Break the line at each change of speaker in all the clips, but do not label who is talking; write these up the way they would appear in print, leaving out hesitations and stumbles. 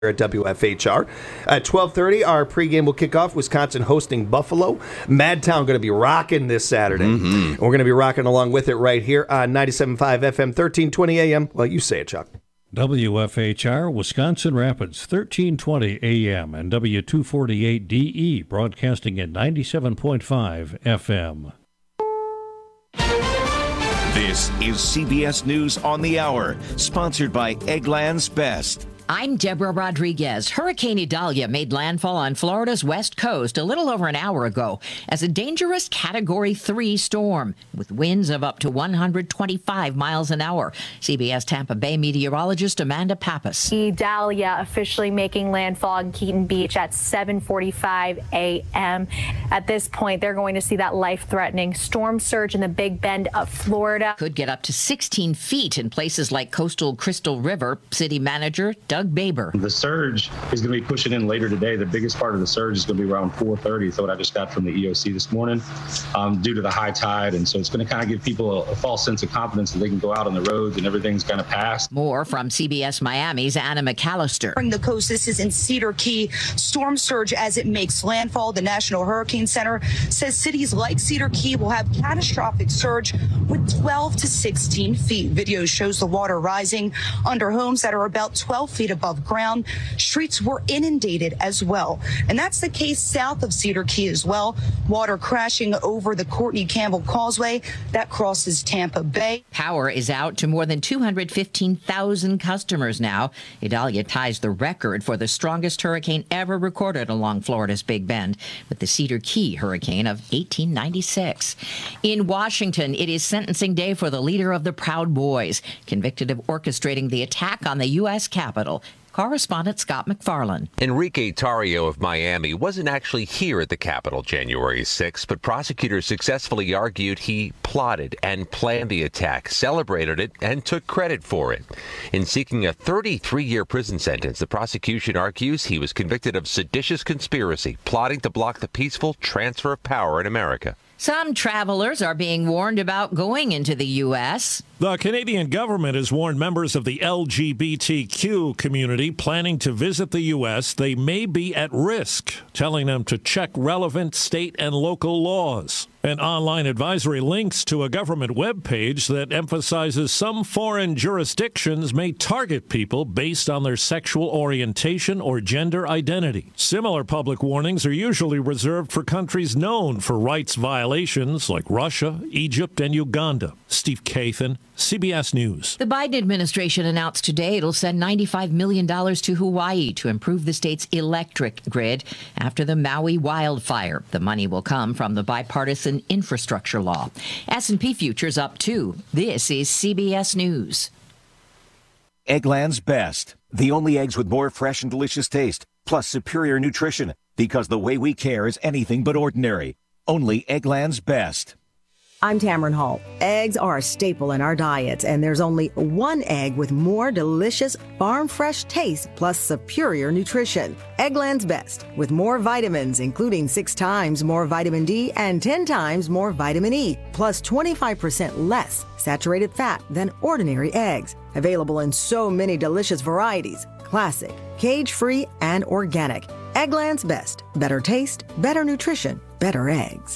at WFHR. At 12:30, our pregame will kick off. Wisconsin hosting Buffalo. Madtown going to be rocking this Saturday. And we're going to be rocking along with it right here on 97.5 FM, 1320 AM. Well, you say it, Chuck.
WFHR, Wisconsin Rapids, 1320 AM and W248DE, broadcasting at 97.5 FM.
This is CBS News on the Hour, sponsored by Eggland's Best.
I'm Deborah Rodriguez. Hurricane Idalia made landfall on Florida's west coast a little over an hour ago as a dangerous Category 3 storm with winds of up to 125 miles an hour. CBS Tampa Bay meteorologist Amanda Pappas.
Idalia officially making landfall on Keaton Beach at 7:45 a.m. At this point, they're going to see that life-threatening storm surge in the Big Bend of Florida.
Could get up to 16 feet in places like coastal Crystal River. City manager Doug Baber.
The surge is going to be pushing in later today. The biggest part of the surge is going to be around 4:30. That's what I just got from the EOC this morning due to the high tide. And so it's going to kind of give people a false sense of confidence that they can go out on the roads and everything's kind of passed.
More from CBS Miami's Anna McAllister.
The coast, this is in Cedar Key. Storm surge as it makes landfall. The National Hurricane Center says cities like Cedar Key will have catastrophic surge with 12 to 16 feet. Video shows the water rising under homes that are about 12 feet above ground. Streets were inundated as well. And that's the case south of Cedar Key as well. Water crashing over the Courtney Campbell Causeway that crosses Tampa Bay.
Power is out to more than 215,000 customers now. Idalia ties the record for the strongest hurricane ever recorded along Florida's Big Bend with the Cedar Key hurricane of 1896. In Washington, it is sentencing day for the leader of the Proud Boys, convicted of orchestrating the attack on the U.S. Capitol. Correspondent Scott McFarland.
Enrique Tarrio of Miami wasn't actually here at the Capitol January 6th, but prosecutors successfully argued he plotted and planned the attack, celebrated it, and took credit for it. In seeking a 33-year prison sentence, the prosecution argues he was convicted of seditious conspiracy, plotting to block the peaceful transfer of power in America.
Some travelers are being warned about going into the U.S.
The Canadian government has warned members of the LGBTQ community planning to visit the U.S. they may be at risk, telling them to check relevant state and local laws. An online advisory links to a government webpage that emphasizes some foreign jurisdictions may target people based on their sexual orientation or gender identity. Similar public warnings are usually reserved for countries known for rights violations like Russia, Egypt, and Uganda. Steve Kathan, CBS News.
The Biden administration announced today it'll send $95 million to Hawaii to improve the state's electric grid after the Maui wildfire. The money will come from the bipartisan infrastructure law. S&P futures up too. This is CBS News.
Eggland's Best. The only eggs with more fresh and delicious taste, plus superior nutrition. Because the way we care is anything but ordinary. Only Eggland's Best.
I'm Tamron Hall. Eggs are a staple in our diets, and there's only one egg with more delicious farm-fresh taste plus superior nutrition. Eggland's Best, with more vitamins, including 6 times more vitamin D and 10 times more vitamin E, plus 25% less saturated fat than ordinary eggs. Available in so many delicious varieties: classic, cage-free, and organic. Eggland's Best. Better taste, better nutrition, better eggs.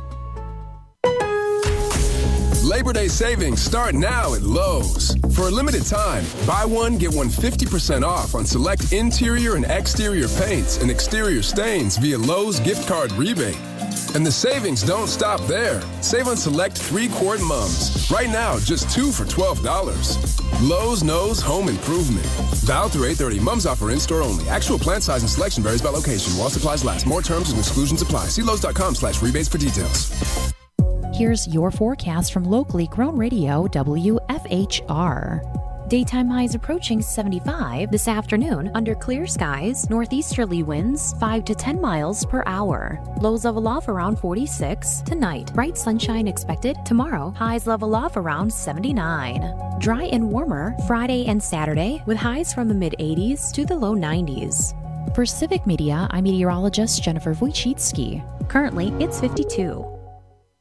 Labor Day savings start now at Lowe's. For a limited time, buy one, get one 50% off on select interior and exterior paints and exterior stains via Lowe's gift card rebate. And the savings don't stop there. Save on select 3-quart mums. Right now, just 2 for $12. Lowe's knows home improvement. Valid through 8/30. Mums offer in-store only. Actual plant size and selection varies by location. While supplies last. More terms and exclusions apply. See Lowes.com/rebates for details.
Here's your forecast from locally grown radio WFHR. Daytime highs approaching 75 this afternoon under clear skies, northeasterly winds 5 to 10 miles per hour. Lows level off around 46 tonight. Bright sunshine expected tomorrow. Highs level off around 79. Dry and warmer Friday and Saturday with highs from the mid-80s to the low 90s. For Civic Media, I'm meteorologist Jennifer Wojcicki. Currently, it's 52.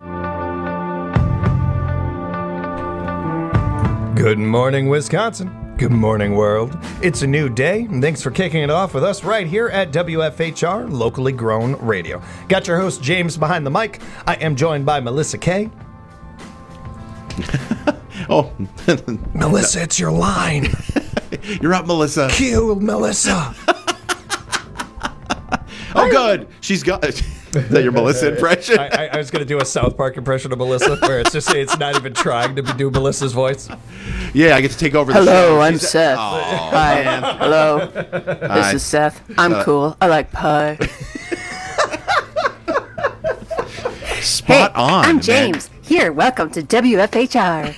Good morning, Wisconsin. Good morning, world. It's a new day, and thanks for kicking it off with us right here at WFHR, locally grown radio. Got your host, James, behind the mic. I am joined by Melissa Kay.
Oh.
Melissa, it's your line.
You're up, Melissa.
Cue Melissa.
Oh, good. She's got... Is that your Melissa impression?
I was going to do a South Park impression of Melissa, where it's not even trying to do Melissa's voice.
Yeah, I get to take over the show.
Hello, I'm Seth. Hi. Hello. This is Seth. I'm cool. I like pie.
Spot on.
I'm James.
Man.
Here, welcome to WFHR.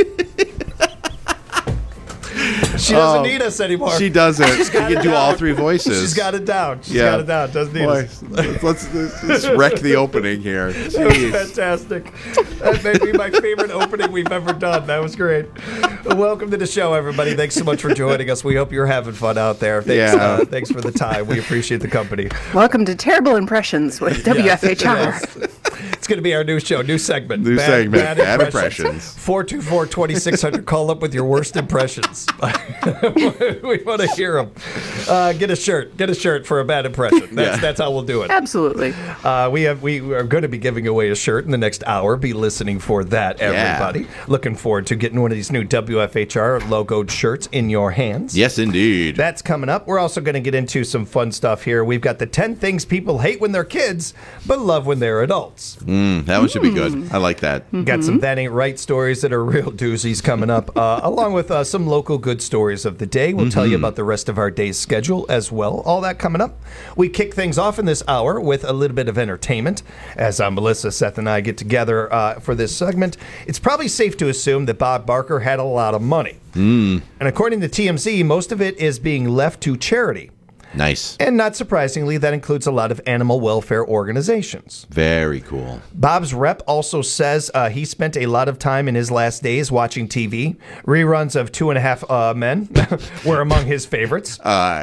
She doesn't need us anymore.
She doesn't. You can do all three voices.
She's got it down. She's got it down. Doesn't need us.
Let's wreck the opening here. Jeez.
That was fantastic. That may be my favorite opening we've ever done. That was great. Welcome to the show, everybody. Thanks so much for joining us. We hope you're having fun out there. Thanks, thanks for the time. We appreciate the company.
Welcome to Terrible Impressions with WFHR.
Yes. It's going to be our new show, new segment.
Bad impressions.
424-2600. Call up with your worst impressions. We want to hear them. Get a shirt for a bad impression. That's how we'll do it.
Absolutely.
We are going to be giving away a shirt in the next hour. Be listening for that, everybody. Looking forward to getting one of these new WFHR logoed shirts in your hands.
Yes, indeed.
That's coming up. We're also going to get into some fun stuff here. We've got the 10 things people hate when they're kids, but love when they're adults.
That one should be good. I like that.
Got some That Ain't Right stories that are real doozies coming up, along with some local good stories of the day. We'll tell you about the rest of our day's schedule as well. All that coming up. We kick things off in this hour with a little bit of entertainment. As Melissa, Seth, and I get together for this segment, it's probably safe to assume that Bob Barker had a lot of money. And according to TMZ, most of it is being left to charity.
Nice.
And not surprisingly, that includes a lot of animal welfare organizations.
Very cool.
Bob's rep also says he spent a lot of time in his last days watching TV. Reruns of 2.5 Men were among his favorites.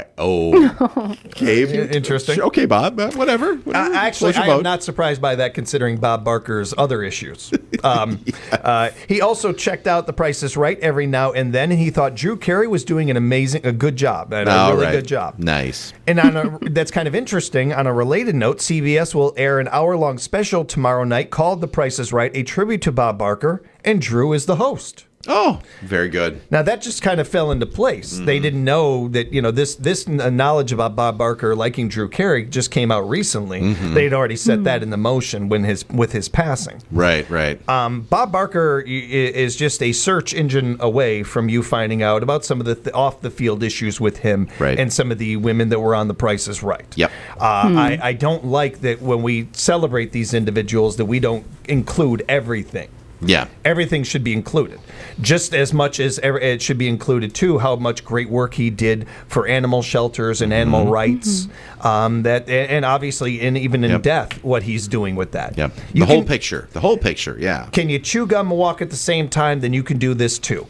Okay.
Interesting.
Okay, Bob. Whatever.
Actually, I am not surprised by that considering Bob Barker's other issues. He also checked out The Price is Right every now and then, and he thought Drew Carey was doing a good job. A really good job.
Nice.
And that's kind of interesting. On a related note, CBS will air an hour-long special tomorrow night called The Price is Right, a tribute to Bob Barker, and Drew is the host.
Oh, very good.
Now, that just kind of fell into place. They didn't know that, this knowledge about Bob Barker liking Drew Carey just came out recently. They'd already set that in the motion with his passing.
Right.
Bob Barker is just a search engine away from you finding out about some of the off-the-field issues with him and some of the women that were on The Price is Right.
Yep.
I don't like that when we celebrate these individuals that we don't include everything.
Yeah.
Everything should be included. Just as much as it should be included, too, how much great work he did for animal shelters and animal rights. And obviously, even in death, what he's doing with that.
Yep. The whole picture, yeah.
Can you chew gum and walk at the same time? Then you can do this, too.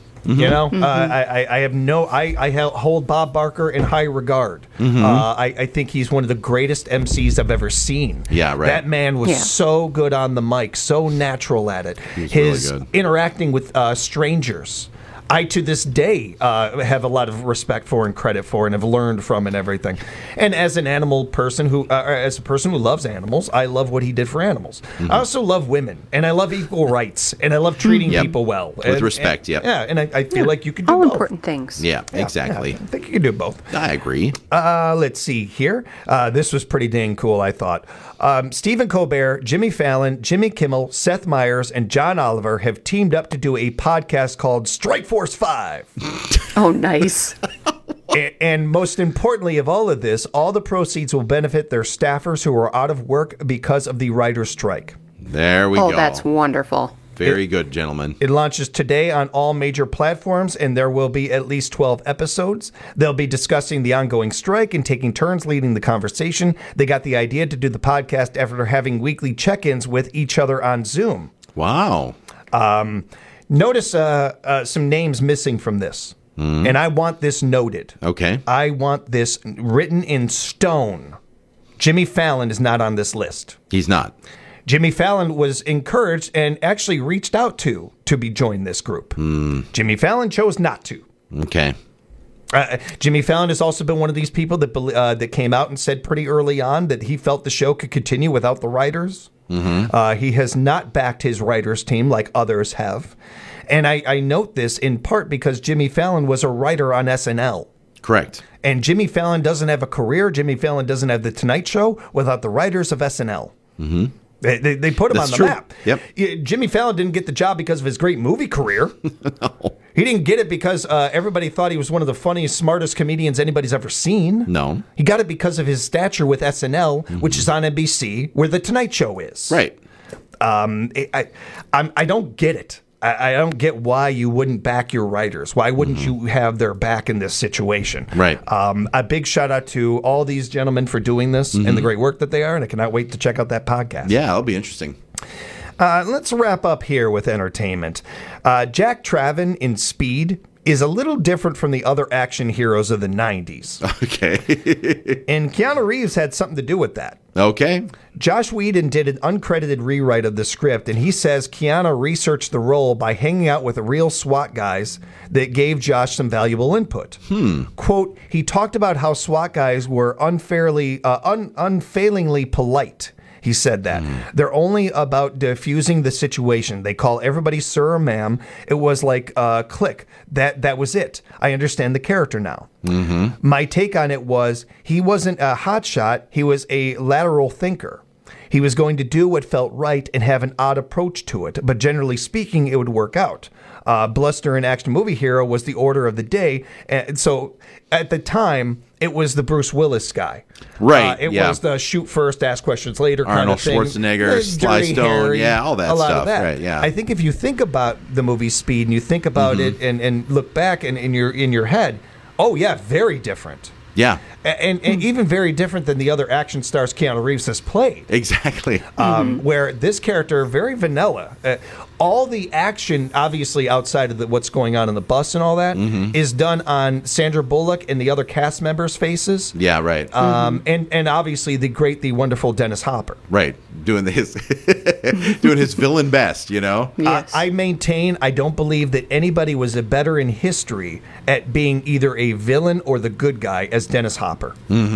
I hold Bob Barker in high regard. I think he's one of the greatest MCs I've ever seen.
Yeah, right.
That man was so good on the mic, so natural at it. His
really good.
Interacting with strangers. I, to this day, have a lot of respect for and credit for and have learned from and everything. And as an animal person as a person who loves animals, I love what he did for animals. I also love women, and I love equal rights, and I love treating people well.
With respect,
and I feel like you can do
all
both.
Important things.
Yeah, exactly.
I think you can do both.
I agree.
Let's see here. This was pretty dang cool, I thought. Stephen Colbert, Jimmy Fallon, Jimmy Kimmel, Seth Meyers, and John Oliver have teamed up to do a podcast called Strike Force 5.
Oh, nice.
And most importantly of all of this, all the proceeds will benefit their staffers who are out of work because of the writer's strike.
There we go.
Oh, that's wonderful.
Very good, gentlemen.
It launches today on all major platforms, and there will be at least 12 episodes. They'll be discussing the ongoing strike and taking turns leading the conversation. They got the idea to do the podcast after having weekly check-ins with each other on Zoom.
Wow.
Notice some names missing from this, and I want this noted.
Okay.
I want this written in stone. Jimmy Fallon is not on this list.
He's not.
Jimmy Fallon was encouraged and actually reached out to be joined this group. Jimmy Fallon chose not to.
Okay.
Jimmy Fallon has also been one of these people that came out and said pretty early on that he felt the show could continue without the writers. Mm-hmm. He has not backed his writers team like others have. And I note this in part because Jimmy Fallon was a writer on SNL.
Correct.
And Jimmy Fallon doesn't have a career. Jimmy Fallon doesn't have The Tonight Show without the writers of SNL. Mm-hmm. They put him on the map.
Yep.
Jimmy Fallon didn't get the job because of his great movie career.
No.
He didn't get it because everybody thought he was one of the funniest, smartest comedians anybody's ever seen.
No.
He got it because of his stature with SNL, which is on NBC, where The Tonight Show is.
Right.
I don't get it. I don't get why you wouldn't back your writers. Why wouldn't you have their back in this situation?
Right.
A big shout out to all these gentlemen for doing this and the great work that they are, and I cannot wait to check out that podcast.
Yeah, it'll be interesting.
Let's wrap up here with entertainment. Jack Traven in Speed is a little different from the other action heroes of the 90s.
Okay.
And Keanu Reeves had something to do with that.
Okay.
Josh Whedon did an uncredited rewrite of the script, and he says Keanu researched the role by hanging out with real SWAT guys that gave Josh some valuable input. Quote, he talked about how SWAT guys were unfailingly polite. He said that. They're only about diffusing the situation. They call everybody sir or ma'am. It was like click. That was it. I understand the character now. My take on it was he wasn't a hotshot. He was a lateral thinker. He was going to do what felt right and have an odd approach to it. But generally speaking, it would work out. Bluster and action movie hero was the order of the day. And so at the time, it was the Bruce Willis guy.
Right.
It was the shoot first, ask questions later kind
Arnold
of thing.
Schwarzenegger, Sly Stone,
Harry,
all that
a lot
stuff.
Of that.
Right, yeah.
I think if you think about the movie Speed and you think about it and look back and in your head, oh yeah, very different.
Yeah.
And even very different than the other action stars Keanu Reeves has played.
Exactly.
Where this character, very vanilla. All the action, obviously outside of what's going on in the bus and all that, is done on Sandra Bullock and the other cast members' faces.
Yeah, right.
And obviously the wonderful Dennis Hopper.
Right. Doing his doing his villain best, you know?
Yes. I maintain I don't believe that anybody was better in history at being either a villain or the good guy as Dennis Hopper.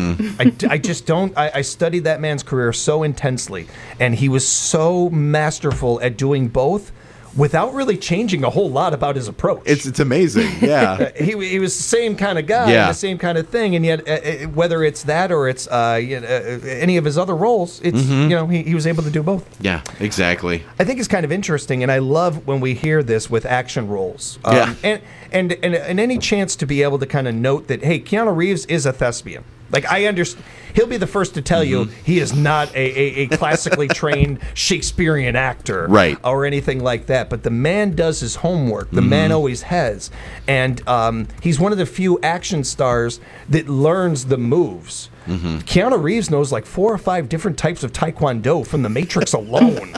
I just don't. I studied that man's career so intensely, and he was so masterful at doing both without really changing a whole lot about his approach.
It's amazing, yeah.
He was the same kind of guy, the same kind of thing, and yet whether it's that or it's any of his other roles, it's he was able to do both.
Yeah, exactly.
I think it's kind of interesting, and I love when we hear this with action roles. And any chance to be able to kind of note that, hey, Keanu Reeves is a thespian. Like, I understand. He'll be the first to tell you he is not a classically trained Shakespearean actor,
right,
or anything like that. But the man does his homework. The man always has. And he's one of the few action stars that learns the moves. Keanu Reeves knows like 4 or 5 different types of Taekwondo from The Matrix alone.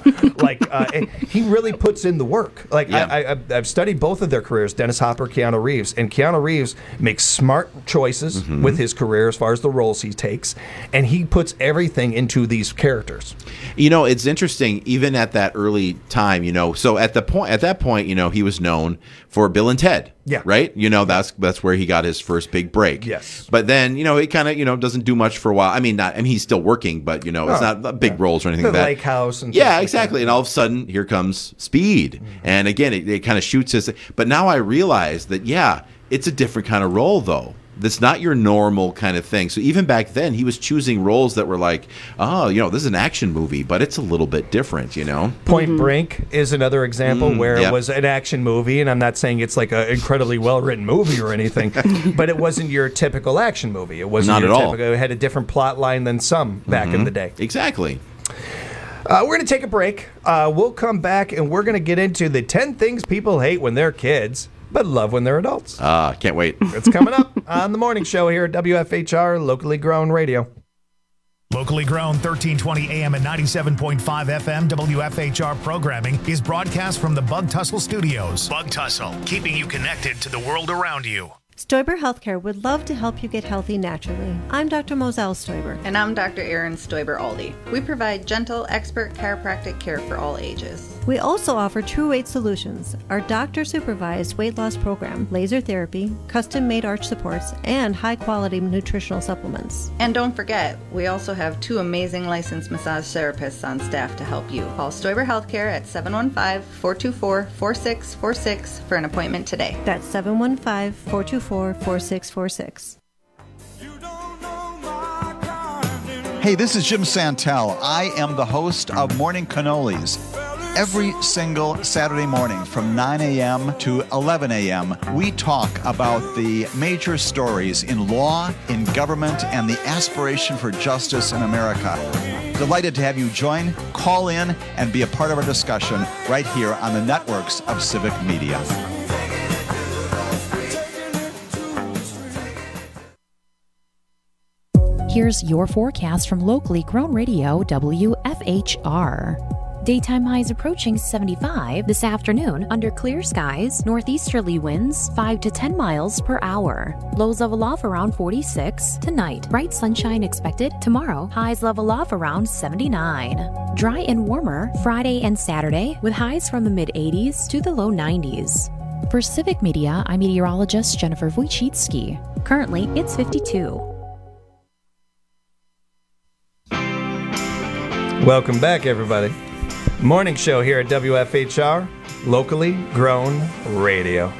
He really puts in the work. I've studied both of their careers, Dennis Hopper, Keanu Reeves, and Keanu Reeves makes smart choices with his career as far as the roles he takes, and he puts everything into these characters.
You know, it's interesting, even at that early time, so at that point, he was known for Bill and Ted.
Yeah.
Right? That's where he got his first big break.
Yes.
But then, it kind of, doesn't do much for a while. I mean, he's still working, but, it's not big roles or anything like that.
Lake House and
yeah, exactly. Like, and all of a sudden, here comes Speed. And again, it kind of shoots his. But now I realize that, it's a different kind of role, though. That's not your normal kind of thing. So even back then, he was choosing roles that were like, this is an action movie, but it's a little bit different,
Point Break is another example where it was an action movie, and I'm not saying it's like an incredibly well-written movie or anything, but it wasn't your typical action movie. It wasn't
not
your
at all.
typical. It had a different plot line than some back in the day.
Exactly.
We're going to take a break. We'll come back, and we're going to get into the 10 things people hate when they're kids, but love when they're adults.
Can't wait.
It's coming up on the morning show here at WFHR, locally grown radio.
Locally grown 1320 AM and 97.5 FM WFHR programming is broadcast from the Bug Tussle Studios. Bug Tussle, keeping you connected to the world around you.
Stoiber Healthcare would love to help you get healthy naturally. I'm Dr. Moselle Stoiber.
And I'm Dr. Erin Stoiber-Aldi. We provide gentle, expert chiropractic care for all ages.
We also offer True Weight Solutions, our doctor-supervised weight loss program, laser therapy, custom-made arch supports, and high-quality nutritional supplements.
And don't forget, we also have 2 amazing licensed massage therapists on staff to help you. Call Stoiber Healthcare at 715-424-4646 for an appointment today.
That's 715-424-4646.
Hey, this is Jim Santel. I am the host of Morning Cannolis. Every single Saturday morning from 9 a.m. to 11 a.m., we talk about the major stories in law, in government, and the aspiration for justice in America. Delighted to have you join, call in, and be a part of our discussion right here on the networks of Civic Media.
Here's your forecast from locally grown radio WFHR. Daytime highs approaching 75 this afternoon under clear skies, northeasterly winds 5 to 10 miles per hour. Lows level off around 46 tonight. Bright sunshine expected tomorrow. Highs level off around 79. Dry and warmer Friday and Saturday with highs from the mid-80s to the low 90s. For Civic Media, I'm meteorologist Jennifer Wojcicki. Currently, it's 52.
Welcome back, everybody. Morning show here at WFHR, locally grown radio.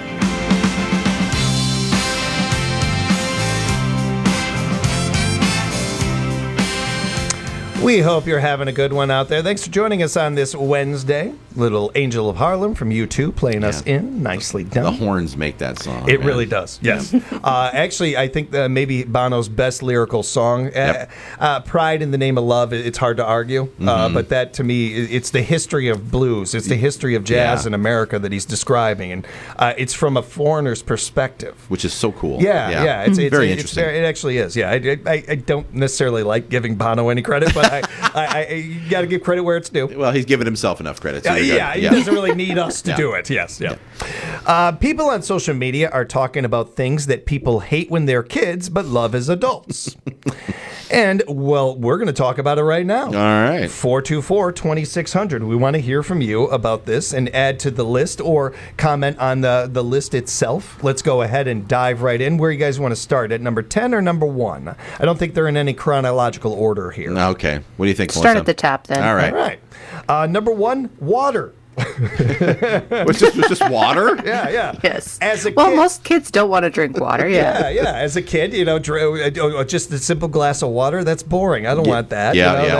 We hope you're having a good one out there. Thanks for joining us on this Wednesday. Little Angel of Harlem from U2 playing us in. Nicely done.
The horns make that song.
It really does, yes. Actually, I think maybe Bono's best lyrical song. Pride in the Name of Love, it's hard to argue. But that, to me, it's the history of blues. It's the history of jazz in America that he's describing. And it's from a foreigner's perspective.
Which is so cool.
Yeah. It's
very interesting.
It actually is, yeah. I don't necessarily like giving Bono any credit, but you got to give credit where it's due.
Well, he's given himself enough credit. So
he doesn't really need us to do it. Yes, people on social media are talking about things that people hate when they're kids but love as adults. And, well, we're going to talk about it right now. All
right.
424-2600. We want to hear from you about this and add to the list or comment on the list itself. Let's go ahead and dive right in. Where you guys want to start, at number 10 or number 1? I don't think they're in any chronological order here.
Okay. What do you think,
Melissa? Start at the top, then.
All right.
All right. Number 1, water.
Was just water?
Yeah.
Yes.
As a
well,
kid,
most kids don't want to drink water. Yeah.
As a kid, just a simple glass of water, that's boring. I don't want that.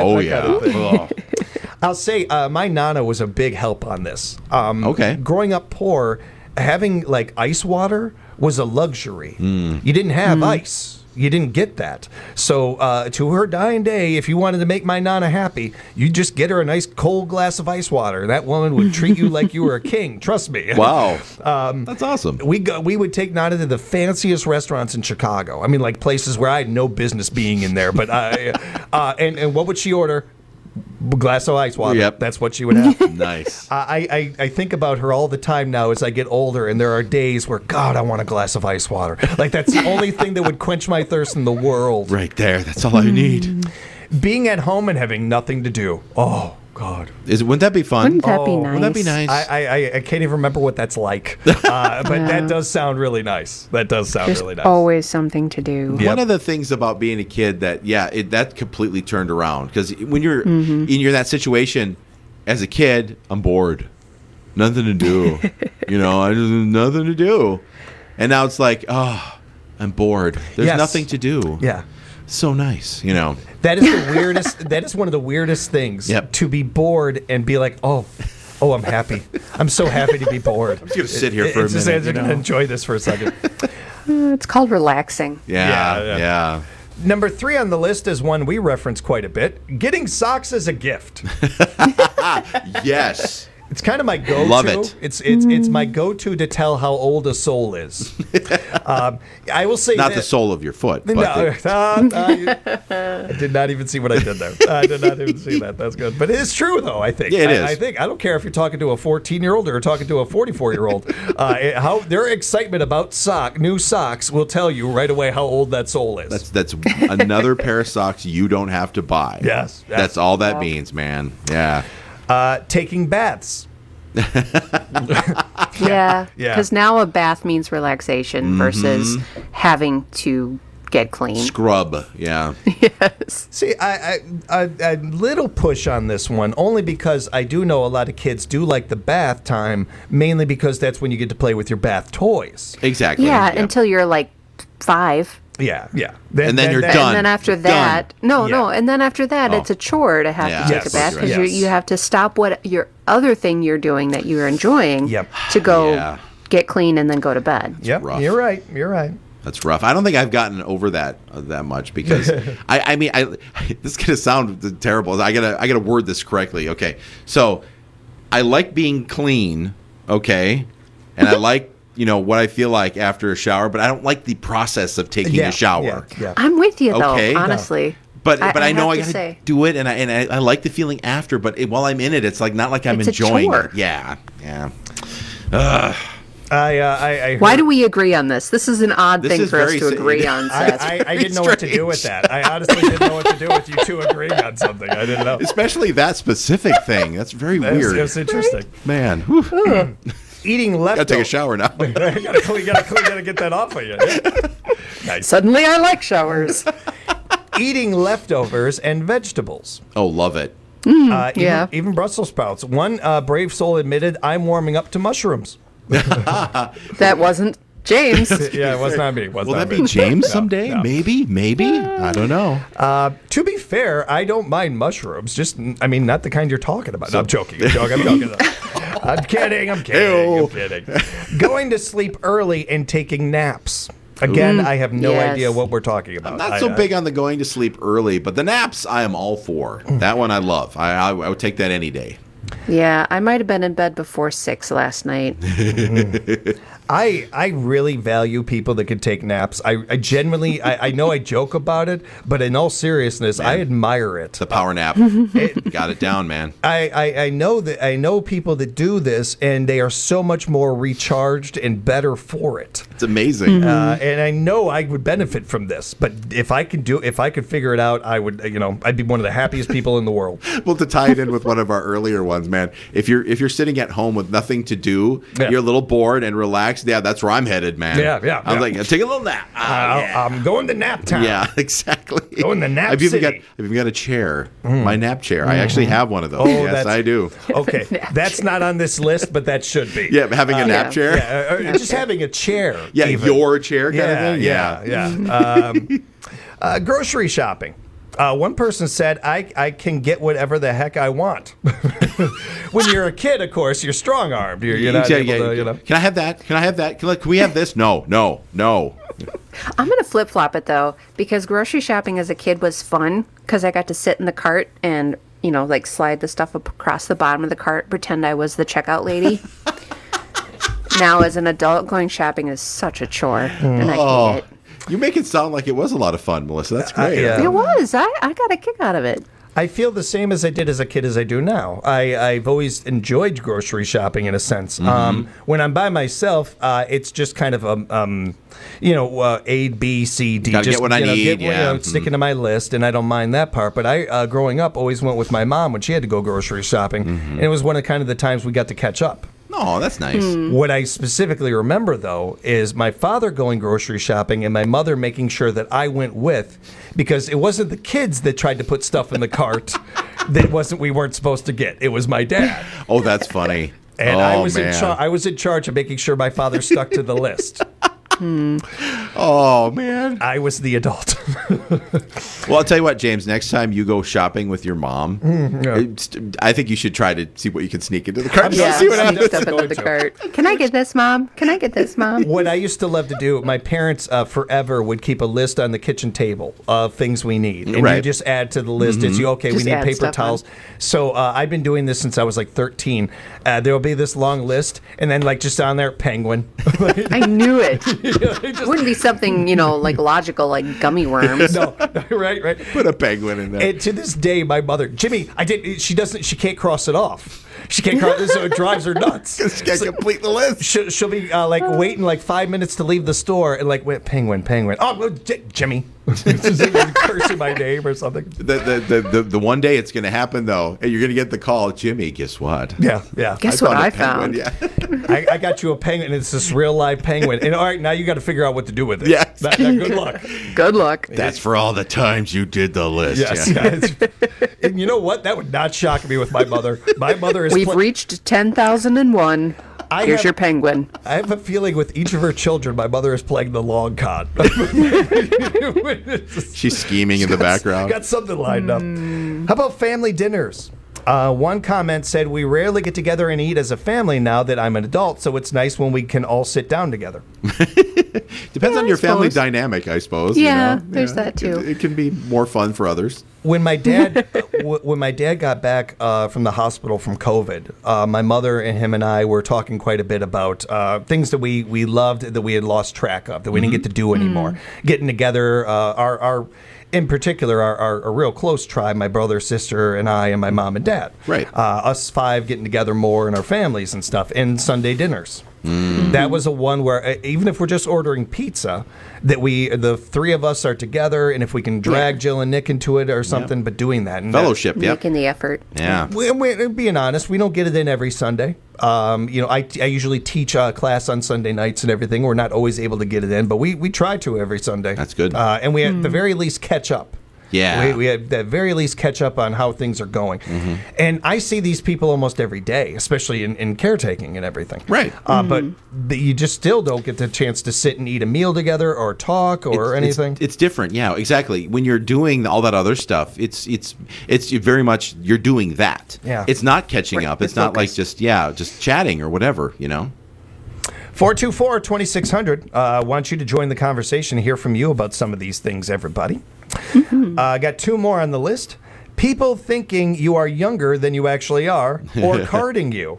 I'll say my Nana was a big help on this.
Okay.
Growing up poor, having like ice water was a luxury. You didn't have ice. You didn't get that. So to her dying day, if you wanted to make my Nana happy, you just get her a nice cold glass of ice water. That woman would treat you like you were a king. Trust me.
Wow. That's awesome.
We would take Nana to the fanciest restaurants in Chicago. I mean, like places where I had no business being in there. But and what would she order? A glass of ice water.
Yep.
That's what she would have.
Nice.
I think about her all the time now as I get older, and there are days where, God, I want a glass of ice water. Like, that's the only thing that would quench my thirst in the world.
Right there. That's all I need.
Being at home and having nothing to do. Oh, God.
Wouldn't that be fun?
Wouldn't that be nice?
Wouldn't that be nice?
I can't even remember what that's like. But that does sound really nice.
There's always something to do.
One of the things about being a kid that completely turned around. Because when you're in that situation, as a kid, I'm bored. Nothing to do. I just nothing to do. And now it's like, I'm bored. There's nothing to do.
Yeah.
So nice,
That is the weirdest. That is one of the weirdest things. To be bored and be like, oh, I'm happy. I'm so happy to be bored. I'm
just gonna sit here for a minute.
I'm gonna enjoy this for a second.
It's called relaxing.
Yeah.
Number 3 on the list is one we reference quite a bit: getting socks as a gift.
Yes.
It's kind of my go-to.
Love it.
It's my go-to to tell how old a soul is. I will say
not the sole of your foot. But
I did not even see what I did there. I did not even see that. That's good. But it is true, though, I think.
Yeah, it is.
I think. I don't care if you're talking to a 14-year-old or talking to a 44-year-old. How their excitement about new socks will tell you right away how old that soul is.
That's another pair of socks you don't have to buy.
Yes.
That's all that means, man. Yeah.
Taking baths.
Yeah, because now a bath means relaxation versus having to get clean.
Scrub, yeah.
Yes.
See, a little push on this one, only because I do know a lot of kids do like the bath time, mainly because that's when you get to play with your bath toys.
Exactly.
Yeah, until you're like 5.
Yeah.
And then you're done.
And then after that, and then after that, it's a chore to have to take a bath because you have to stop what your other thing you're doing that you're enjoying to go get clean and then go to bed.
Yep, you're right.
That's rough. I don't think I've gotten over that much because I mean this is gonna sound terrible. I gotta word this correctly. Okay, so I like being clean. Okay, and I like what I feel like after a shower, but I don't like the process of taking a shower.
Yeah.
I'm with you though, honestly.
But I know I
have to
gotta do it, and I like the feeling after. But while I'm in it, it's like not like I'm enjoying it. Yeah.
Why do we agree on this? This is an odd thing for us to agree on, Seth.
I didn't know what to do with that. I honestly didn't know what to do with you two agreeing on something. I didn't know.
Especially that specific thing. That's very weird.
It was interesting.
Man.
Eating leftovers.
Gotta take a shower now.
you gotta get that off of you. Yeah. Nice.
Suddenly I like showers.
Eating leftovers and vegetables.
Oh, love it.
Even Brussels sprouts. One brave soul admitted, I'm warming up to mushrooms.
That wasn't James.
Yeah, it was not me.
Will that be James someday? No. Maybe. I don't know.
To be fair, I don't mind mushrooms. Just, not the kind you're talking about. No, I'm joking. I'm kidding. Going to sleep early and taking naps. Again, I have no idea what we're talking about.
I'm not so big on the going to sleep early, but the naps I am all for. That one I love. I would take that any day.
Yeah, I might have been in bed before 6 last night.
I really value people that can take naps. I genuinely, I know I joke about it, but in all seriousness, I admire it.
The power nap. Got it down, man.
I know people that do this, and they are so much more recharged and better for it.
It's amazing.
And I know I would benefit from this, but if I could figure it out, I would, I'd be one of the happiest people in the world.
Well, to tie it in with one of our earlier ones, man, if you're sitting at home with nothing to do, you're a little bored and relaxed. Yeah, that's where I'm headed, man.
Yeah.
I'm like, take a little nap.
I'm going to nap time.
Yeah, exactly.
Going to nap
I've
city.
even got a chair, my nap chair. I actually have one of those.
Oh,
yes, I do.
Okay, that's not on this list, but that should be.
Yeah, having a nap chair.
Yeah, just having a chair.
Yeah,
even.
your chair kind of thing.
Yeah. Grocery shopping. One person said, I can get whatever the heck I want. When you're a kid, of course, you're strong-armed. You're not able to,
Can I have that? Can we have this? No.
I'm going to flip-flop it, though, because grocery shopping as a kid was fun because I got to sit in the cart and, slide the stuff up across the bottom of the cart, pretend I was the checkout lady. Now, as an adult, going shopping is such a chore, and I hate it.
You make it sound like it was a lot of fun, Melissa. That's great.
It was. I got a kick out of it.
I feel the same as I did as a kid as I do now. I've always enjoyed grocery shopping in a sense. When I'm by myself, it's just kind of A, B, C, D.
Gotta
just
get what I need.
Sticking to my list, and I don't mind that part. But I, growing up, always went with my mom when she had to go grocery shopping, and it was one of the times we got to catch up.
Oh, that's nice.
What I specifically remember, though, is my father going grocery shopping and my mother making sure that I went with, because it wasn't the kids that tried to put stuff in the cart that we weren't supposed to get. It was my dad.
Oh, that's funny.
And I was in charge of making sure my father stuck to the list.
Oh, man.
I was the adult.
Well, I'll tell you what, James, next time you go shopping with your mom, I think you should try to see what you can sneak into the cart. See what happens.
Stuff into the cart. Can I get this, Mom? Can I get this, Mom?
What I used to love to do, my parents forever would keep a list on the kitchen table of things we need. And you just add to the list. It's, we need paper towels. So I've been doing this since I was like 13. There will be this long list, and then just on there, penguin.
I knew it. It wouldn't be something, logical, like gummy worms.
No, right.
Put a penguin in there.
And to this day, my mother, Jimmy, she can't cross it off. She can't so it drives her nuts.
She can't complete the list.
She'll be waiting 5 minutes to leave the store and wait, penguin. Oh, well, Jimmy. Cursing my name or something.
The one day it's going to happen though, and you're going to get the call, Jimmy. Guess what?
Yeah.
Guess what I found?
Yeah.
I got you a penguin, and it's this real live penguin. And all right, now you got to figure out what to do with it.
Yeah.
Good luck.
Good luck.
That's for all the times you did the list.
Yes.
Yeah.
And you know what? That would not shock me with my mother. My mother is.
We've reached 10,001. Here's your penguin.
I have a feeling with each of her children, my mother is playing the long con.
She's scheming in the background.
Got something lined up. How about family dinners? One comment said, we rarely get together and eat as a family now that I'm an adult, so it's nice when we can all sit down together.
Depends on your family dynamic, I suppose.
Yeah, there's that too.
It can be more fun for others.
When my dad got back from the hospital from COVID, my mother and him and I were talking quite a bit about things that we loved that we had lost track of, that we didn't get to do anymore. Getting together, in particular, our real close tribe, my brother, sister, and I, and my mom and dad.
Right.
Us five getting together more in our families and stuff, and Sunday dinners. That was a one where even if we're just ordering pizza, that the three of us are together, and if we can drag Jill and Nick into it or something, but doing that. And
fellowship,
making the effort.
Yeah.
Being honest, we don't get it in every Sunday. I usually teach a class on Sunday nights and everything. We're not always able to get it in, but we try to every Sunday.
That's good.
And we at the very least catch up.
Yeah.
We at the very least catch up on how things are going. And I see these people almost every day, especially in caretaking and everything.
Right.
But you just still don't get the chance to sit and eat a meal together or talk or anything.
It's different. Yeah, exactly. When you're doing all that other stuff, it's very much you're doing that.
Yeah.
It's not catching up. It's not like just chatting or whatever,
424-2600. Want you to join the conversation, hear from you about some of these things, everybody. I got two more on the list. People thinking you are younger than you actually are, or carding you.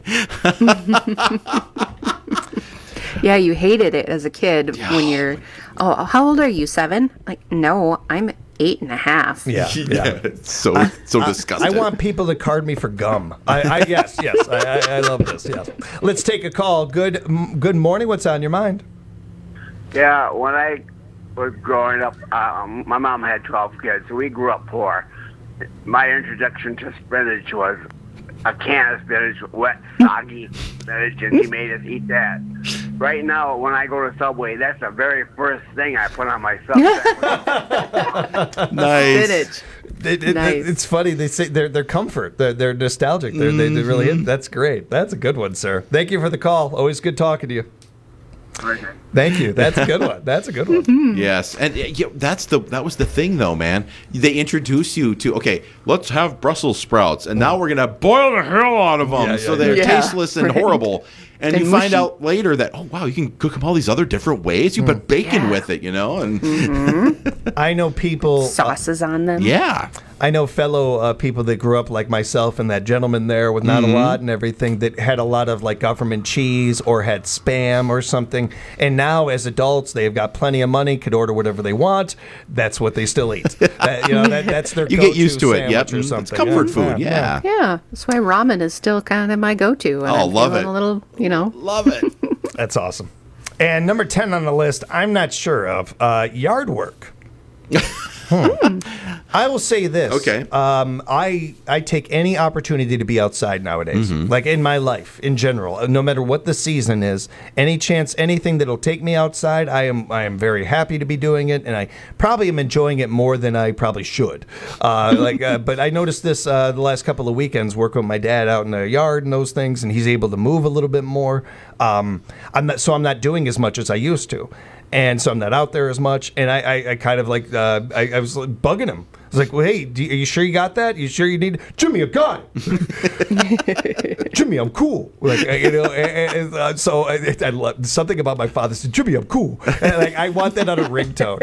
Yeah, you hated it as a kid when you're, how old are you, 7? Like, no, I'm 8.5.
Yeah.
It's so disgusting.
I want people to card me for gum. Yes, I love this. Yes. Let's take a call. Good morning. What's on your mind?
Yeah, when I was growing up, my mom had 12 kids, so we grew up poor. My introduction to spinach was a can of spinach, wet, soggy spinach, and she made us eat that. Right now, when I go to Subway, that's the very first thing I put on my Subway.
Nice.
It's funny. They say they're comfort. They're nostalgic. They really. That's great. That's a good one, sir. Thank you for the call. Always good talking to you.
Okay.
Thank you. That's a good one. That's a good one.
Yes, and that was the thing, though, man. They introduce you to let's have Brussels sprouts, and now we're gonna boil the hell out of them, so they're tasteless and horrible. And you find out later that you can cook them all these other different ways. You put bacon with it, and
I know people
sauces on them.
Yeah.
I know fellow people that grew up like myself and that gentleman there with not a lot and everything that had a lot of government cheese or had Spam or something. And now as adults, they've got plenty of money, could order whatever they want. That's what they still eat. That's their
you
go-to
get used to it.
sandwich
Yep.
or something.
It's comfort food. Yeah.
Yeah. That's why ramen is still kind of my go-to. And
love it.
A little,
Love it.
That's awesome. And number 10 on the list, I'm not sure of, yard work. I will say this.
Okay.
I take any opportunity to be outside nowadays, like in my life in general, no matter what the season is. Any chance, anything that'll take me outside, I am very happy to be doing it, and I probably am enjoying it more than I probably should. But I noticed this the last couple of weekends, working with my dad out in the yard and those things, and he's able to move a little bit more. I'm not doing as much as I used to. And so I'm not out there as much. And I kind of I was bugging him. I was like, well, hey, are you sure you got that? You sure you need Jimmy, I got it. Jimmy, I'm cool. So I love something about my father said, Jimmy, I'm cool. And I want that on a ringtone.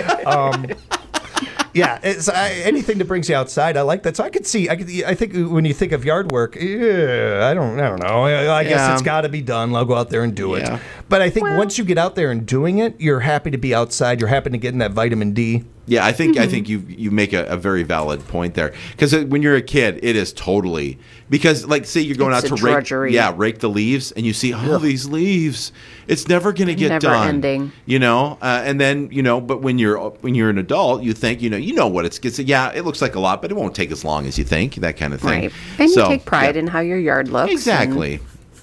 Yeah, it's anything that brings you outside. I like that. So I think when you think of yard work, I don't know. I guess it's got to be done. I'll go out there and do it. But I think once you get out there and doing it, you're happy to be outside. You're happy to get in that vitamin D.
Yeah, I think you make a very valid point there, because when you're a kid, it is totally, because like say you're going out to rake the leaves, and you see all these leaves, it's never going to get done. Ending. And then but when you're an adult, you think you know what it's yeah, it looks like a lot, but it won't take as long as you think, that kind of thing.
Right, and you take pride in how your yard looks.
Exactly.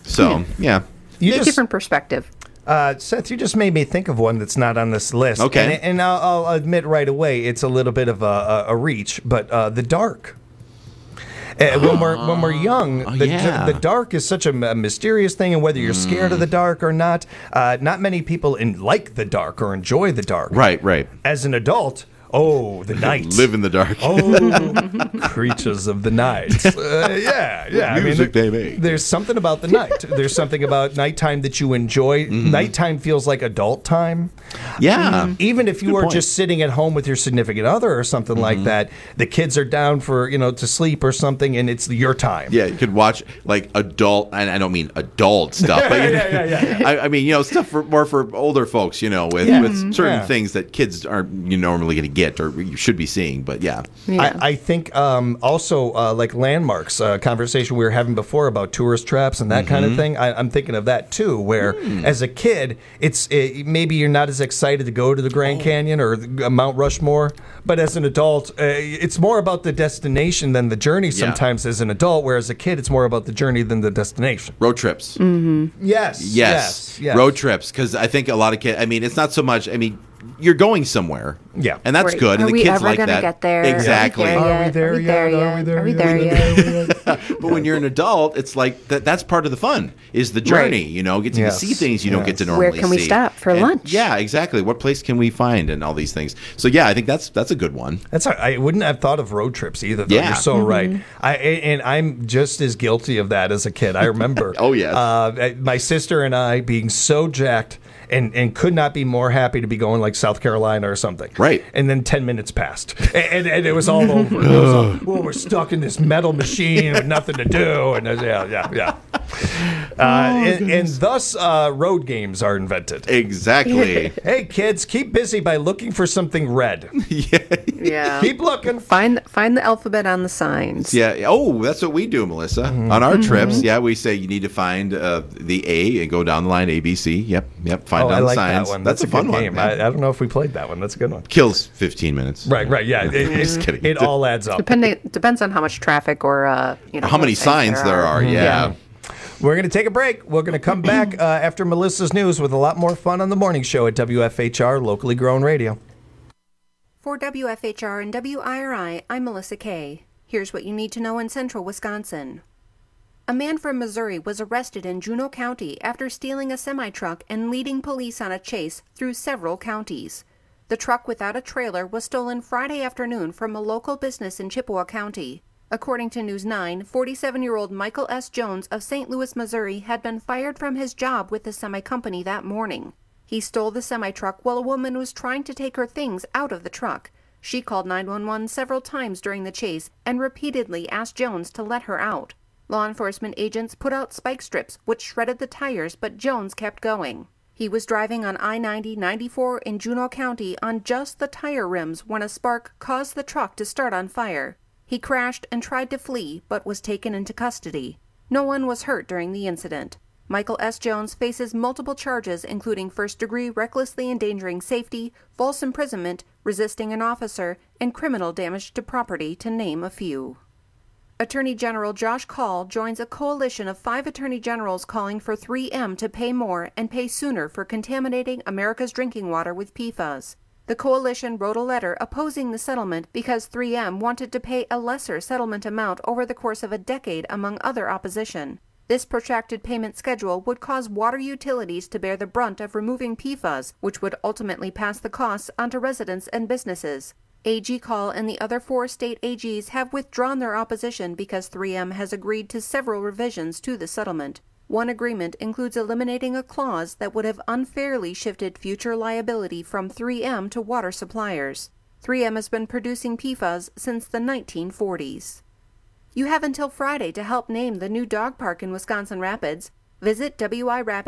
Different perspective.
Seth, you just made me think of one that's not on this list.
Okay.
And I'll admit right away, it's a little bit of a reach, but the dark. When we're young, the dark is such a mysterious thing, and whether you're scared of the dark or not many people like the dark or enjoy the dark.
Right.
As an adult, the night.
Live in the dark.
Creatures of the night. Yeah.
Music they make.
There's something about the night. There's something about nighttime that you enjoy. Nighttime feels like adult time.
Yeah.
Even if you are just sitting at home with your significant other or something like that, the kids are down for, to sleep or something, and it's your time.
Yeah, you could watch like adult, and I don't mean adult stuff, but I mean, stuff more for older folks, with certain things that kids aren't normally going to get or you should be seeing, but
I think also like landmarks, conversation we were having before about tourist traps and that kind of thing. I'm thinking of that too, where as a kid, maybe you're not as excited to go to the Grand Canyon or Mount Rushmore, but as an adult, it's more about the destination than the journey sometimes as an adult, whereas a kid, it's more about the journey than the destination.
Road trips.
Yes.
Road trips, because I think a lot of kids, it's not so much, you're going somewhere.
Yeah.
And that's good.
Are
and the
we
kids
ever
like
gonna
that.
Get there?
Exactly.
Are we there yet?
But when you're an adult, it's like that's part of the fun is the journey, getting to see things you don't get to normally see.
Where can we stop for lunch?
Yeah, exactly. What place can we find and all these things. So I think that's a good one.
I wouldn't have thought of road trips either, though.
Yeah.
You're so right. I'm just as guilty of that as a kid. I remember my sister and I being so jacked and could not be more happy to be going like South Carolina or something.
Right.
And then 10 minutes passed. And it was all over. We're stuck in this metal machine with nothing to do. And and thus road games are invented.
Exactly.
Hey, kids, keep busy by looking for something red.
Yeah.
Keep looking.
Find the alphabet on the signs.
Yeah. Oh, that's what we do, Melissa. On our trips, we say you need to find the A and go down the line, A, B, C. Yep. Find down the signs.
That one.
That's a fun
game.
one.
I don't know if we played that one. That's a good one.
Kills 15 minutes.
Right. Yeah.
Just kidding.
It all adds up.
Depends on how much traffic or
how many signs there are. Yeah.
We're going to take a break. We're going to come back after Melissa's news with a lot more fun on the morning show at WFHR, locally grown radio.
For WFHR and WIRI, I'm Melissa Kay. Here's what you need to know in central Wisconsin. A man from Missouri was arrested in Juneau County after stealing a semi-truck and leading police on a chase through several counties. The truck without a trailer was stolen Friday afternoon from a local business in Chippewa County. According to News 9, 47-year-old Michael S. Jones of St. Louis, Missouri, had been fired from his job with the semi-company that morning. He stole the semi-truck while a woman was trying to take her things out of the truck. She called 911 several times during the chase and repeatedly asked Jones to let her out. Law enforcement agents put out spike strips, which shredded the tires, but Jones kept going. He was driving on I-90-94 in Juneau County on just the tire rims when a spark caused the truck to start on fire. He crashed and tried to flee, but was taken into custody. No one was hurt during the incident. Michael S. Jones faces multiple charges, including first-degree recklessly endangering safety, false imprisonment, resisting an officer, and criminal damage to property, to name a few. Attorney General Josh Kaul joins a coalition of 5 attorney generals calling for 3M to pay more and pay sooner for contaminating America's drinking water with PFAS. The coalition wrote a letter opposing the settlement because 3M wanted to pay a lesser settlement amount over the course of a decade, among other opposition. This protracted payment schedule would cause water utilities to bear the brunt of removing PFAS, which would ultimately pass the costs onto residents and businesses. AG Kaul and the other 4 state AGs have withdrawn their opposition because 3M has agreed to several revisions to the settlement. One agreement includes eliminating a clause that would have unfairly shifted future liability from 3M to water suppliers. 3M has been producing PFAS since the 1940s. You have until Friday to help name the new dog park in Wisconsin Rapids. Visit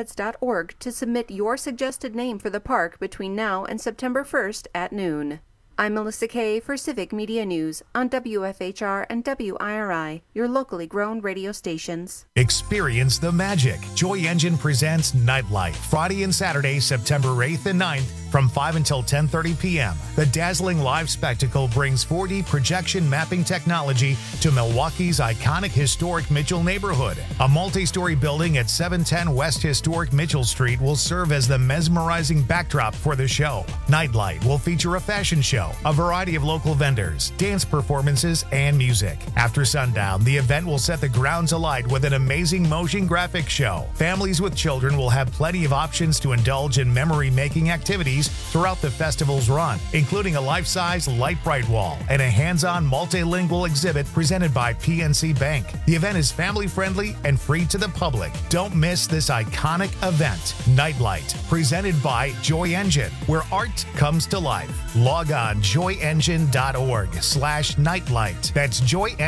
wirapids.org to submit your suggested name for the park between now and September 1st at noon. I'm Melissa Kay for Civic Media News on WFHR and WIRI, your locally grown radio stations.
Experience the magic. Joy Engine presents Nightlight, Friday and Saturday, September 8th and 9th, from 5 until 10:30 p.m. The dazzling live spectacle brings 4D projection mapping technology to Milwaukee's iconic historic Mitchell neighborhood. A multi-story building at 710 West Historic Mitchell Street will serve as the mesmerizing backdrop for the show. Nightlight will feature a fashion show, a variety of local vendors, dance performances, and music. After sundown, the event will set the grounds alight with an amazing motion graphics show. Families with children will have plenty of options to indulge in memory-making activities throughout the festival's run, including a life-size light bright wall and a hands-on multilingual exhibit presented by PNC Bank. The event is family-friendly and free to the public. Don't miss this iconic event, Nightlight, presented by Joy Engine, where art comes to life. Log on joyengine.org/nightlight. That's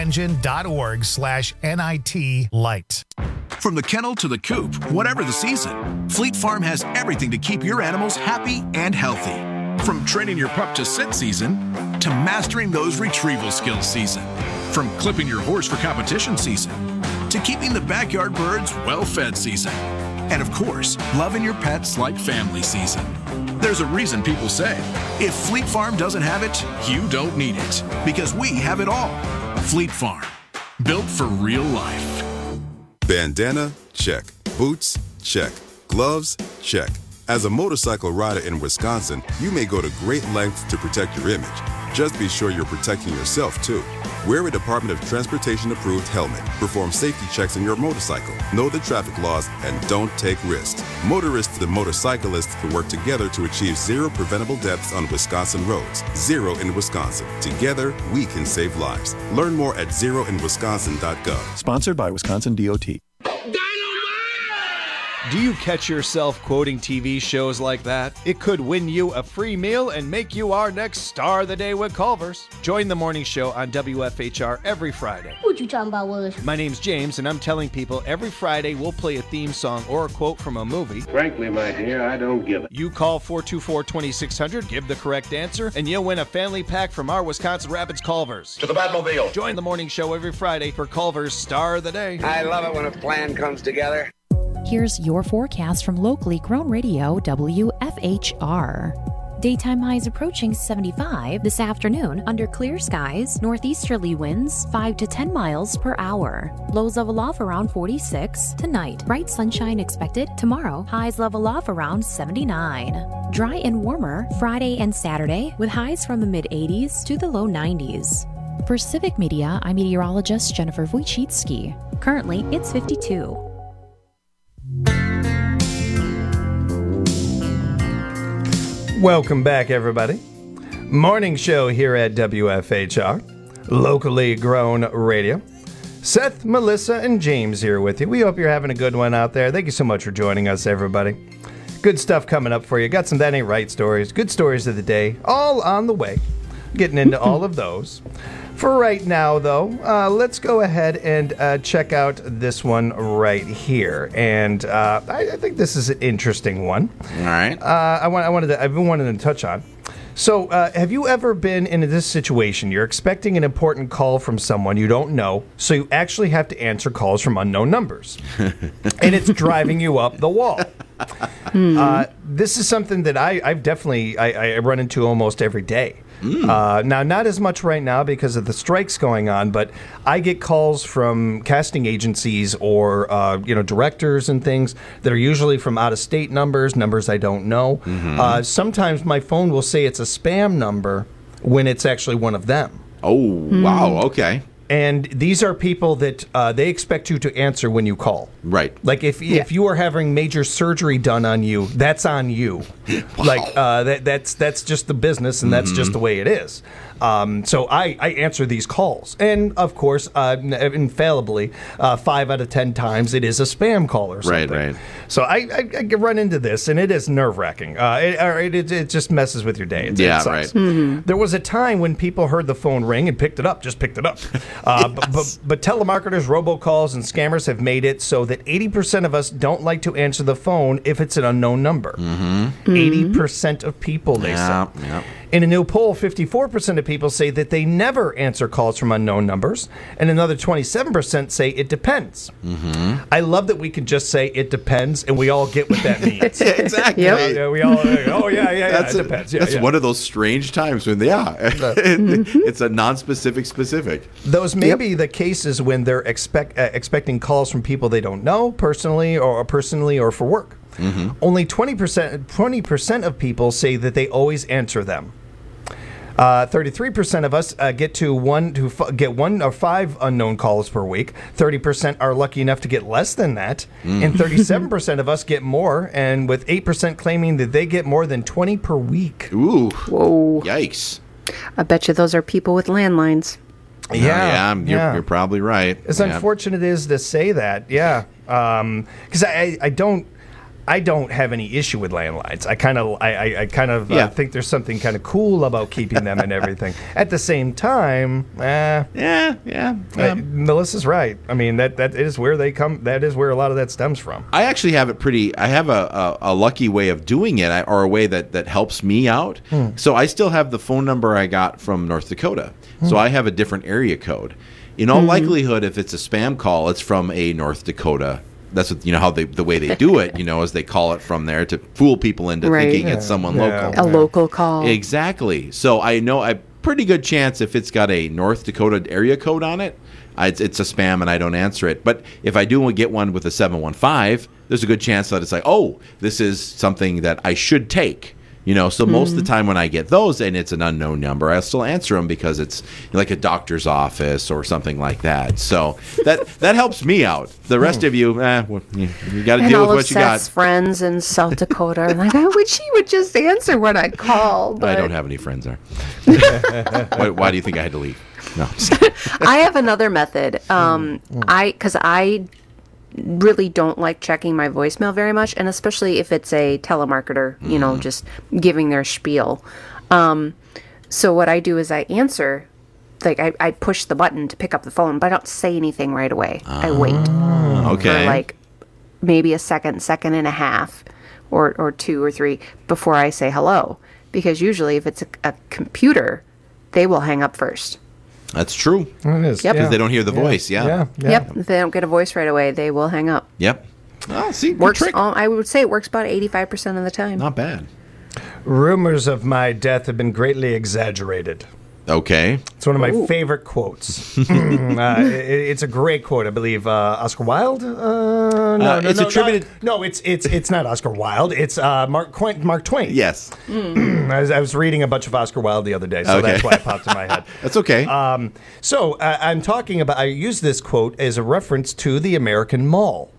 joyengine.org/NITlight.
From the kennel to the coop, whatever the season, Fleet Farm has everything to keep your animals happy and healthy. From training your pup to sit season to mastering those retrieval skills season. From clipping your horse for competition season to keeping the backyard birds well-fed season. And of course, loving your pets like family season. There's a reason people say, if Fleet Farm doesn't have it, you don't need it. Because we have it all. Fleet Farm. Built for real life.
Bandana? Check. Boots? Check. Gloves? Check. As a motorcycle rider in Wisconsin, you may go to great lengths to protect your image. Just be sure you're protecting yourself, too. Wear a Department of Transportation-approved helmet. Perform safety checks on your motorcycle. Know the traffic laws and don't take risks. Motorists and motorcyclists can work together to achieve zero preventable deaths on Wisconsin roads. Zero in Wisconsin. Together, we can save lives. Learn more at zeroinwisconsin.gov.
Sponsored by Wisconsin DOT.
Do you catch yourself quoting TV shows like that? It could win you a free meal and make you our next star of the day with Culver's. Join the morning show on WFHR every Friday.
What you talking about, Willis?
My name's James, and I'm telling people every Friday we'll play a theme song or a quote from a movie.
Frankly, my dear, I don't give it.
You call 424-2600, give the correct answer, and you'll win a family pack from our Wisconsin Rapids Culver's.
To the Batmobile.
Join the morning show every Friday for Culver's Star of the Day.
I love it when a plan comes together.
Here's your forecast from locally grown radio WFHR. Daytime highs approaching 75 this afternoon under clear skies, northeasterly winds 5 to 10 miles per hour. Lows level off around 46 tonight. Bright sunshine expected tomorrow. Highs level off around 79. Dry and warmer Friday and Saturday with highs from the mid-80s to the low 90s. For Civic Media, I'm meteorologist Jennifer Wojcicki. Currently, it's 52.
Welcome back, everybody. Morning show here at WFHR, locally grown radio. Seth, Melissa, and James here with you. We hope you're having a good one out there. Thank you so much for joining us, everybody. Good stuff coming up for you. Got some That Ain't Right stories, good stories of the day, all on the way. Getting into all of those. For right now, though, let's go ahead and check out this one right here. And I think this is an interesting one.
All right.
I've been wanting to touch on. So, have you ever been in this situation? You're expecting an important call from someone you don't know, so you actually have to answer calls from unknown numbers. And it's driving you up the wall. This is something that I've definitely run into almost every day. Now, not as much right now because of the strikes going on, but I get calls from casting agencies or directors and things that are usually from out-of-state numbers I don't know. Sometimes my phone will say it's a spam number when it's actually one of them.
Oh, wow, okay.
And these are people that they expect you to answer when you call.
Right.
Like if you are having major surgery done on you, that's on you. Wow. Like that's just the business, and that's just the way it is. So I answer these calls, and of course, infallibly, 5 out of 10 times it is a spam call or something.
Right.
So I run into this, and it is nerve-wracking. It just messes with your day. It sucks.
Right.
There was a time when people heard the phone ring and picked it up. But telemarketers, robocalls, and scammers have made it so that 80% of us don't like to answer the phone if it's an unknown number. 80% of people, they say.
Yeah.
In a new poll, 54% of people say that they never answer calls from unknown numbers, and another 27% say it depends.
Mm-hmm.
I love that we can just say it depends, and we all get what that means.
Yeah, exactly.
We all, it depends.
That's one of those strange times when, it's a non-specific specific.
Those may be the cases when they're expecting calls from people they don't know personally or for work.
Mm-hmm.
Only 20% of people say that they always answer them. 33% of us get one or 5 unknown calls per week. 30% are lucky enough to get less than that. And 37% of us get more, and with 8% claiming that they get more than 20 per week.
Ooh.
Whoa.
Yikes.
I bet you those are people with landlines.
You're probably right.
As unfortunate as to say that, because I don't have any issue with landlines. I kind of think there's something kind of cool about keeping them and everything. At the same time, Melissa's right. I mean, that is where they come. That is where a lot of that stems from.
I actually have I have a lucky way of doing it, or a way that helps me out. So I still have the phone number I got from North Dakota. So I have a different area code. In all likelihood, if it's a spam call, it's from a North Dakota. That's what, how the way they do it, is they call it from there to fool people into thinking it's someone local.
A local call.
Exactly. So I know a pretty good chance if it's got a North Dakota area code on it, it's a spam and I don't answer it. But if I do get one with a 715, there's a good chance that it's like, oh, this is something that I should take. So most of the time when I get those and it's an unknown number, I'll still answer them because it's like a doctor's office or something like that. So that helps me out. The rest of you, you got to deal with what you got.
Seth's friends in South Dakota are like, I wish he would just answer when I call. But
I don't have any friends there. Why do you think I had to leave? No.
I have another method. Because I really don't like checking my voicemail very much, and especially if it's a telemarketer, just giving their spiel. So what I do is I answer, like I push the button to pick up the phone, but I don't say anything right away. I wait for like maybe a second and a half, or 2 or 3 before I say hello, because usually if it's a computer, they will hang up first.
That's true.
It is.
Yep.
Because they don't hear the voice.
Yep. If they don't get a voice right away, they will hang up.
Yep. Oh, see, good
works.
trick.
I would say it works about 85% of the time.
Not bad.
Rumors of my death have been greatly exaggerated.
Okay.
It's one of my favorite quotes. It's a great quote. I believe Oscar Wilde.
It's attributed.
It's not Oscar Wilde. It's Mark Twain.
Yes.
I was reading a bunch of Oscar Wilde the other day, so that's why it popped in my head.
That's okay.
I'm talking about. I use this quote as a reference to the American Mall.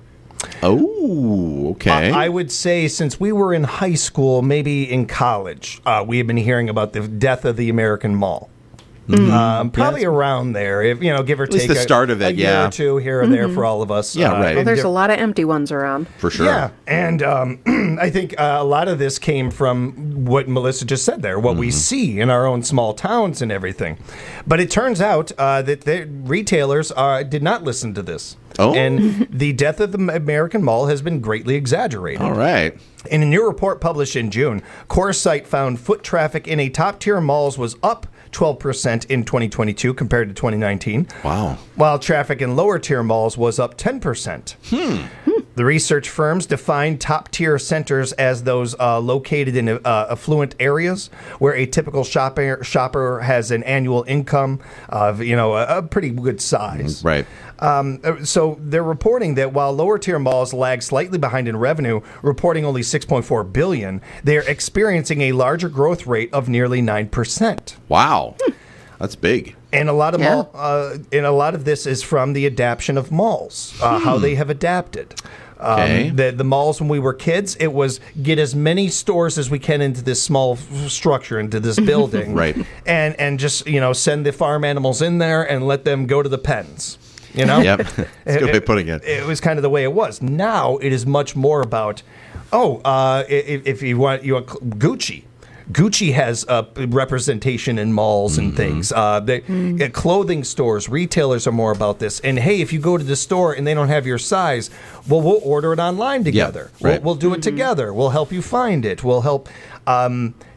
Oh, okay.
I would say since we were in high school, maybe in college, we have been hearing about the death of the American Mall. Probably around there, if give or take.
At least the start of it,
a year or two here or there for all of us.
Yeah, right.
Well, there's a lot of empty ones around.
For sure.
Yeah, and I think a lot of this came from what Melissa just said there, what we see in our own small towns and everything. But it turns out that the retailers did not listen to this.
Oh.
And the death of the American Mall has been greatly exaggerated.
All right.
In a new report published in June, Coresight found foot traffic in top-tier malls was up 12% in 2022 compared to 2019.
Wow.
While traffic in lower-tier malls was up 10%. The research firms define top-tier centers as those located in affluent areas where a typical shopper has an annual income of, a pretty good size.
Right.
So they're reporting that while lower-tier malls lag slightly behind in revenue, reporting only $6.4 billion, they're experiencing a larger growth rate of nearly 9%.
Wow. That's big.
And a lot of this is from the adaptation of malls, how they have adapted. The malls when we were kids, it was get as many stores as we can into this small structure, into this building,
right?
And just send the farm animals in there and let them go to the pens.
Yep. That's a good way of putting it.
It was kind of the way it was. Now it is much more about, if you want Gucci. Gucci has representation in malls and things. Clothing stores, retailers are more about this. And hey, if you go to the store and they don't have your size, well, we'll order it online together.
Right.
We'll do it together. We'll help you find it. We'll help.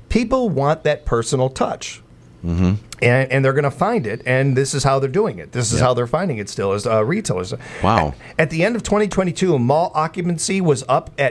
people want that personal touch.
Mm-hmm.
And they're going to find it, and this is how they're doing it. This is how they're finding it still as retailers.
Wow.
At the end of 2022, mall occupancy was up to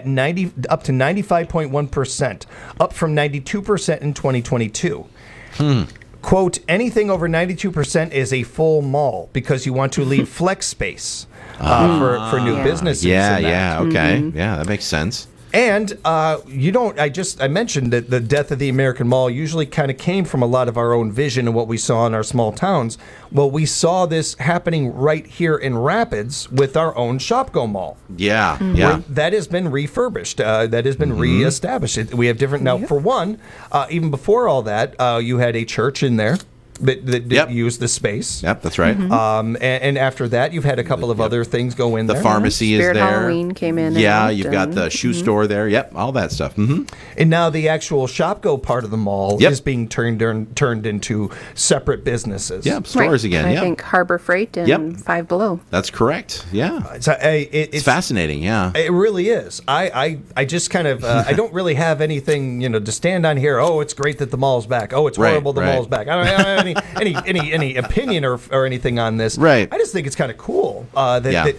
95.1%, up from 92% in 2022. Quote, anything over 92% is a full mall because you want to leave flex space for new businesses.
Yeah, okay. Yeah, that makes sense.
And I mentioned that the death of the American Mall usually kind of came from a lot of our own vision and what we saw in our small towns. Well, we saw this happening right here in Rapids with our own Shopko Mall.
Yeah,
That has been refurbished. That has been reestablished. We have different, now for one, even before all that, you had a church in there that used the space.
Yep, that's right.
And after that, you've had a couple of other things go in there.
The pharmacy is
Spirit
there.
Halloween came in.
Yeah, you've got the shoe store there. Yep, all that stuff.
And now the actual Shopko part of the mall is being turned into separate businesses.
Yep, stores again.
I think Harbor Freight and Five Below.
That's correct. Yeah.
So,
it's fascinating, yeah.
It really is. I just kind of, I don't really have anything, to stand on here. Oh, it's great that the mall's back. Oh, it's horrible the mall's back. I don't have any opinion or anything on this.
Right.
I just think it's kind of cool I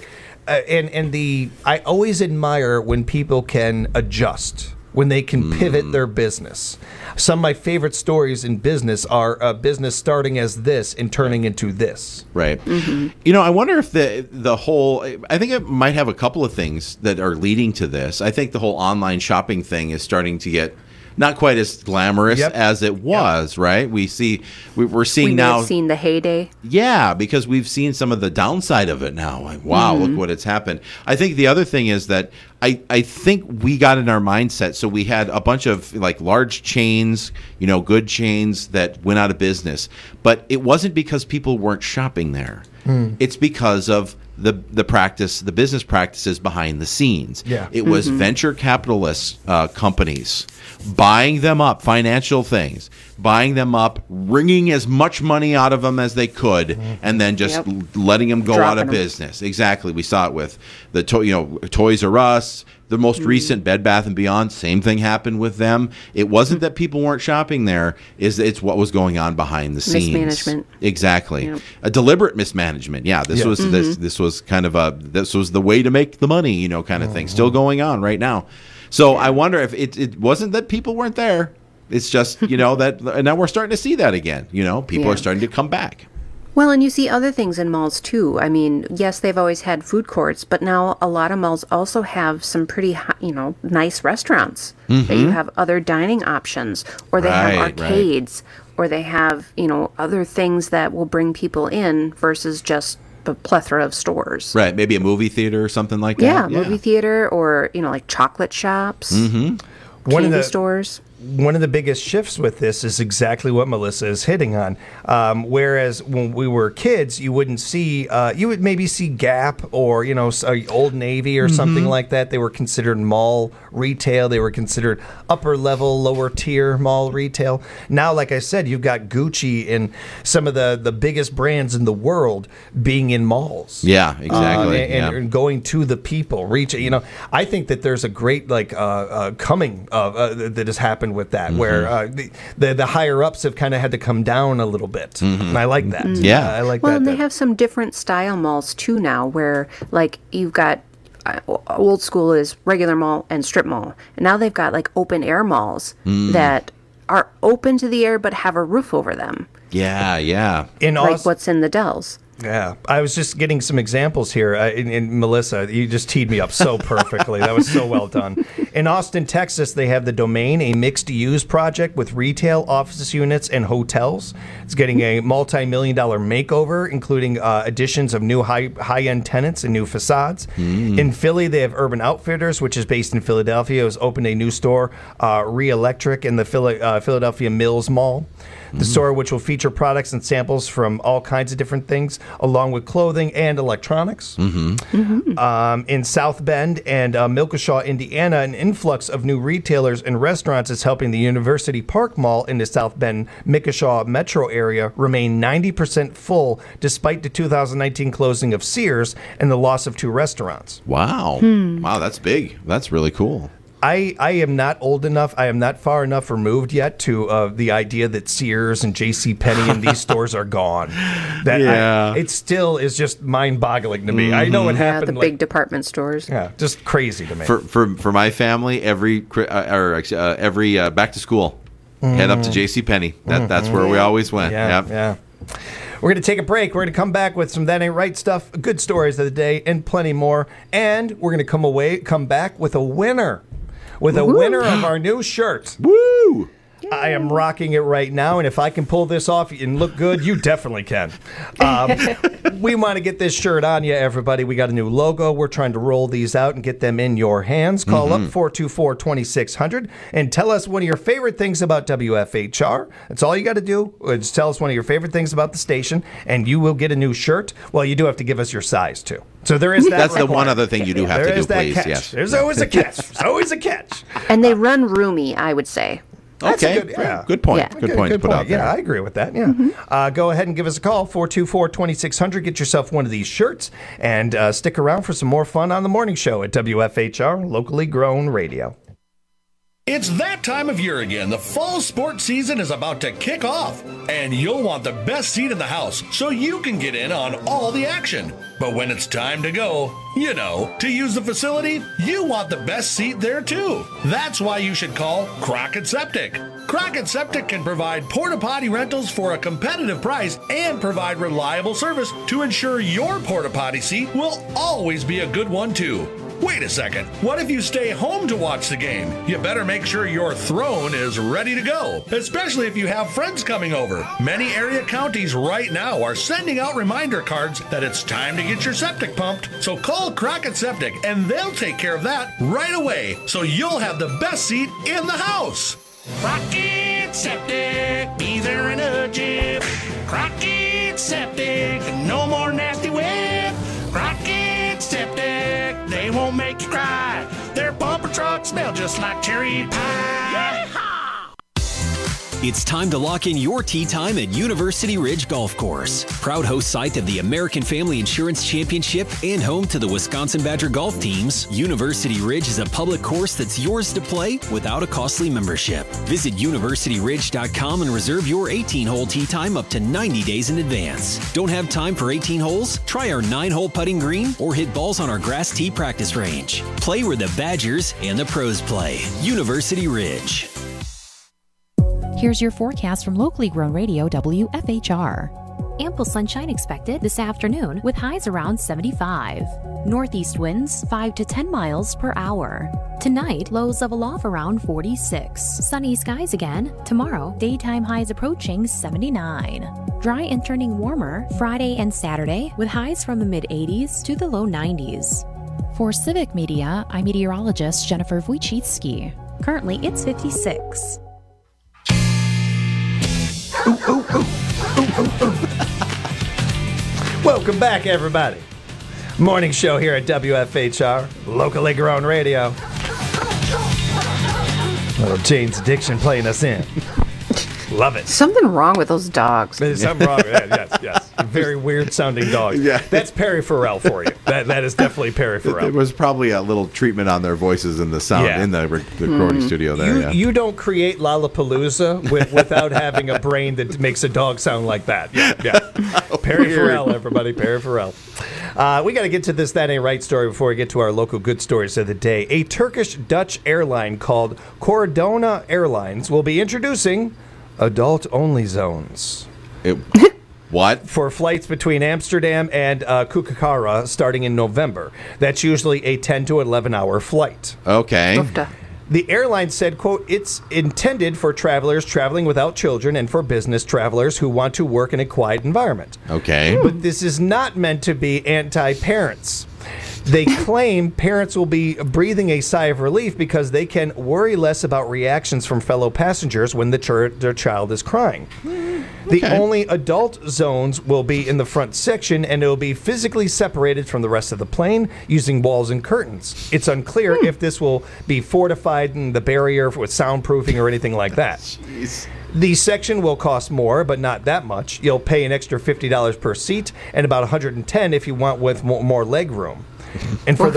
always admire when people can adjust, when they can pivot their business. Some of my favorite stories in business are a business starting as this and turning into this.
Right. I wonder if the whole, I think it might have a couple of things that are leading to this. I think the whole online shopping thing is starting to get not quite as glamorous as it was, right? We're seeing now.
We've seen the heyday.
Yeah, because we've seen some of the downside of it now. Like, wow, look what has happened. I think the other thing is that I think we got in our mindset. So we had a bunch of like large chains, good chains that went out of business. But it wasn't because people weren't shopping there. It's because of the business practices behind the scenes.
Yeah.
It was venture capitalist companies buying them up, financial things, buying them up, wringing as much money out of them as they could, and then just letting them go out of business. Exactly. We saw it with the Toys R Us. The most recent Bed Bath & Beyond, same thing happened with them. It wasn't that people weren't shopping there. It's what was going on behind the scenes.
Mismanagement.
Exactly.
Yep.
A deliberate mismanagement. Yeah, this was this was kind of this was the way to make the money, kind of thing. Still going on right now. So I wonder if it wasn't that people weren't there. It's just, that, and now we're starting to see that again. People are starting to come back.
Well, and you see other things in malls, too. I mean, yes, they've always had food courts, but now a lot of malls also have some pretty, nice restaurants. That you have other dining options, or they have arcades, or they have, other things that will bring people in versus just a plethora of stores.
Right, maybe a movie theater or something like that.
Yeah, movie theater, or, like chocolate shops, candy stores.
One of the biggest shifts with this is exactly what Melissa is hitting on. Whereas when we were kids, you wouldn't see, you would maybe see Gap or, Old Navy or something like that. They were considered mall retail. They were considered upper level, lower tier mall retail. Now, like I said, you've got Gucci and some of the biggest brands in the world being in malls.
Yeah, exactly.
And going to the people, I think that there's a great coming that has happened with that, where the higher ups have kind of had to come down a little bit, and I like that.
Yeah,
I like that.
Well, and they have some different style malls too now, where like you've got old school is regular mall and strip mall, and now they've got like open air malls that are open to the air but have a roof over them.
Yeah.
Like what's in the Dells.
Yeah, I was just getting some examples here. And Melissa, you just teed me up so perfectly. That was so well done. In Austin, Texas, they have the Domain, a mixed-use project with retail, office units, and hotels. It's getting a multi-million-dollar makeover, including additions of new high-end tenants and new facades. In Philly, they have Urban Outfitters, which is based in Philadelphia. It was opened a new store, Re-Electric, in the Philadelphia Mills Mall. The store, which will feature products and samples from all kinds of different things, along with clothing and electronics. In South Bend and Milkashaw, Indiana, an influx of new retailers and restaurants is helping the University Park Mall in the South Bend, Milkashaw metro area remain 90% full, despite the 2019 closing of Sears and the loss of 2 restaurants.
Wow. Wow, that's big. That's really cool.
I am not old enough. I am not far enough removed yet to the idea that Sears and JCPenney and these stores are gone. It still is just mind-boggling to me. I know it happened.
The big department stores.
Yeah, just crazy to me.
For my family, every back to school, head up to JCPenney. That's where we always went.
Yeah. We're going to take a break. We're going to come back with some That Ain't Right stuff, good stories of the day, and plenty more. And we're going to come back with a winner. With a winner of our new shirt.
Woo!
I am rocking it right now, and if I can pull this off and look good, you definitely can. We want to get this shirt on you, everybody. We got a new logo. We're trying to roll these out and get them in your hands. Call up 424-2600 and tell us one of your favorite things about WFHR. That's all you got to do. Just tell us one of your favorite things about the station, and you will get a new shirt. Well, you do have to give us your size, too. So there is that.
That's the one other thing you do have to do, please.
Yes. There's always a catch. There's always a catch.
And they run roomy, I would say.
That's
okay, good point.
Yeah.
Good point to put out there.
Yeah, I agree with that. Yeah, go ahead and give us a call 424-2600. Get yourself one of these shirts and stick around for some more fun on the morning show at WFHR, locally grown radio.
It's that time of year again. The fall sports season is about to kick off, and you'll want the best seat in the house so you can get in on all the action. But when it's time to go, to use the facility, you want the best seat there too. That's why you should call Crockett Septic. Crockett Septic can provide porta-potty rentals for a competitive price and provide reliable service to ensure your porta-potty seat will always be a good one too. Wait a second, what if you stay home to watch the game? You better make sure your throne is ready to go, especially if you have friends coming over. Many area counties right now are sending out reminder cards that it's time to get your septic pumped. So call Crockett Septic and they'll take care of that right away, so you'll have the best seat in the house.
Crockett Septic, be there in a jiff. Crockett Septic, no more nasty whip. Crockett Septic, they won't make you cry. Their bumper trucks smell just like cherry pie.
It's time to lock in your tee time at University Ridge Golf Course. Proud host site of the American Family Insurance Championship and home to the Wisconsin Badger golf teams, University Ridge is a public course that's yours to play without a costly membership. Visit universityridge.com and reserve your 18-hole tee time up to 90 days in advance. Don't have time for 18 holes? Try our 9-hole putting green or hit balls on our grass tee practice range. Play where the Badgers and the pros play. University Ridge.
Here's your forecast from locally grown radio WFHR. Ample sunshine expected this afternoon with highs around 75. Northeast winds 5 to 10 miles per hour. Tonight, lows level off around 46. Sunny skies again. Tomorrow, daytime highs approaching 79. Dry and turning warmer Friday and Saturday with highs from the mid-80s to the low 90s. For Civic Media, I'm meteorologist Jennifer Wojcicki. Currently, it's 56.
Welcome back, everybody. Morning show here at WFHR, locally grown radio. Little Jane's Addiction playing us in. Love it.
Something wrong with those dogs.
There's something wrong with that. Yes. Very weird sounding dogs.
Yeah.
That's Perry Farrell for you. That is definitely Perry Farrell.
There was probably a little treatment on their voices in the sound in the recording studio there.
You don't create Lollapalooza without having a brain that makes a dog sound like that. Yeah. Perry Farrell, everybody. Perry Farrell. We got to get to this That Ain't Right story before we get to our local good stories of the day. A Turkish-Dutch airline called Corridona Airlines will be introducing adult-only zones.
What?
For flights between Amsterdam and Kukakara starting in November. That's usually a 10 to 11-hour flight.
Okay.
The airline said, quote, it's intended for travelers traveling without children and for business travelers who want to work in a quiet environment.
Okay.
But this is not meant to be anti-parents. They claim parents will be breathing a sigh of relief because they can worry less about reactions from fellow passengers when their child is crying. The only adult zones will be in the front section, and it will be physically separated from the rest of the plane using walls and curtains. It's unclear if this will be fortified in the barrier with soundproofing or anything like that.
Jeez.
The section will cost more, but not that much. You'll pay an extra $50 per seat and about $110 if you want with more leg room. And for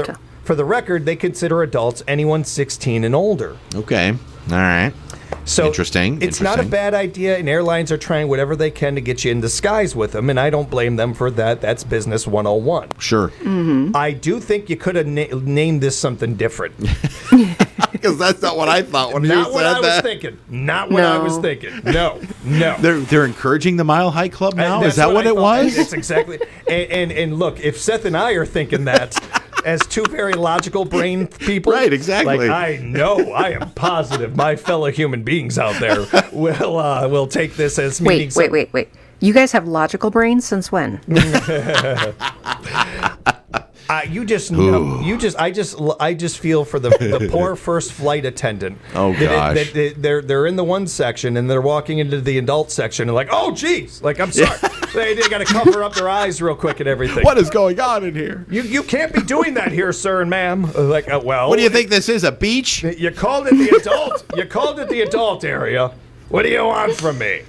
For the record, they consider adults anyone 16 and older.
Okay. All right.
So
interesting.
It's not a bad idea, and airlines are trying whatever they can to get you in disguise with them, and I don't blame them for that. That's business 101.
Sure.
Mm-hmm.
I do think you could have named this something different.
Because that's not what I thought when you said that.
Not what I was thinking. Not what I was thinking. No.
They're encouraging the Mile High Club now? Is that what it was?
It's exactly. And look, if Seth and I are thinking that as two very logical brain people,
right? Exactly.
Like I am positive my fellow human beings out there will take this as meaning.
Wait. You guys have logical brains since when?
You just know. I just feel for the poor first flight attendant.
Oh gosh.
They're in the one section and they're walking into the adult section and like, oh geez, like I'm sorry. They got to cover up their eyes real quick and everything.
What is going on in here?
You can't be doing that here, sir and ma'am. Like, well,
what do you think this is? A beach?
You called it the adult. You called it the adult area. What do you want from me?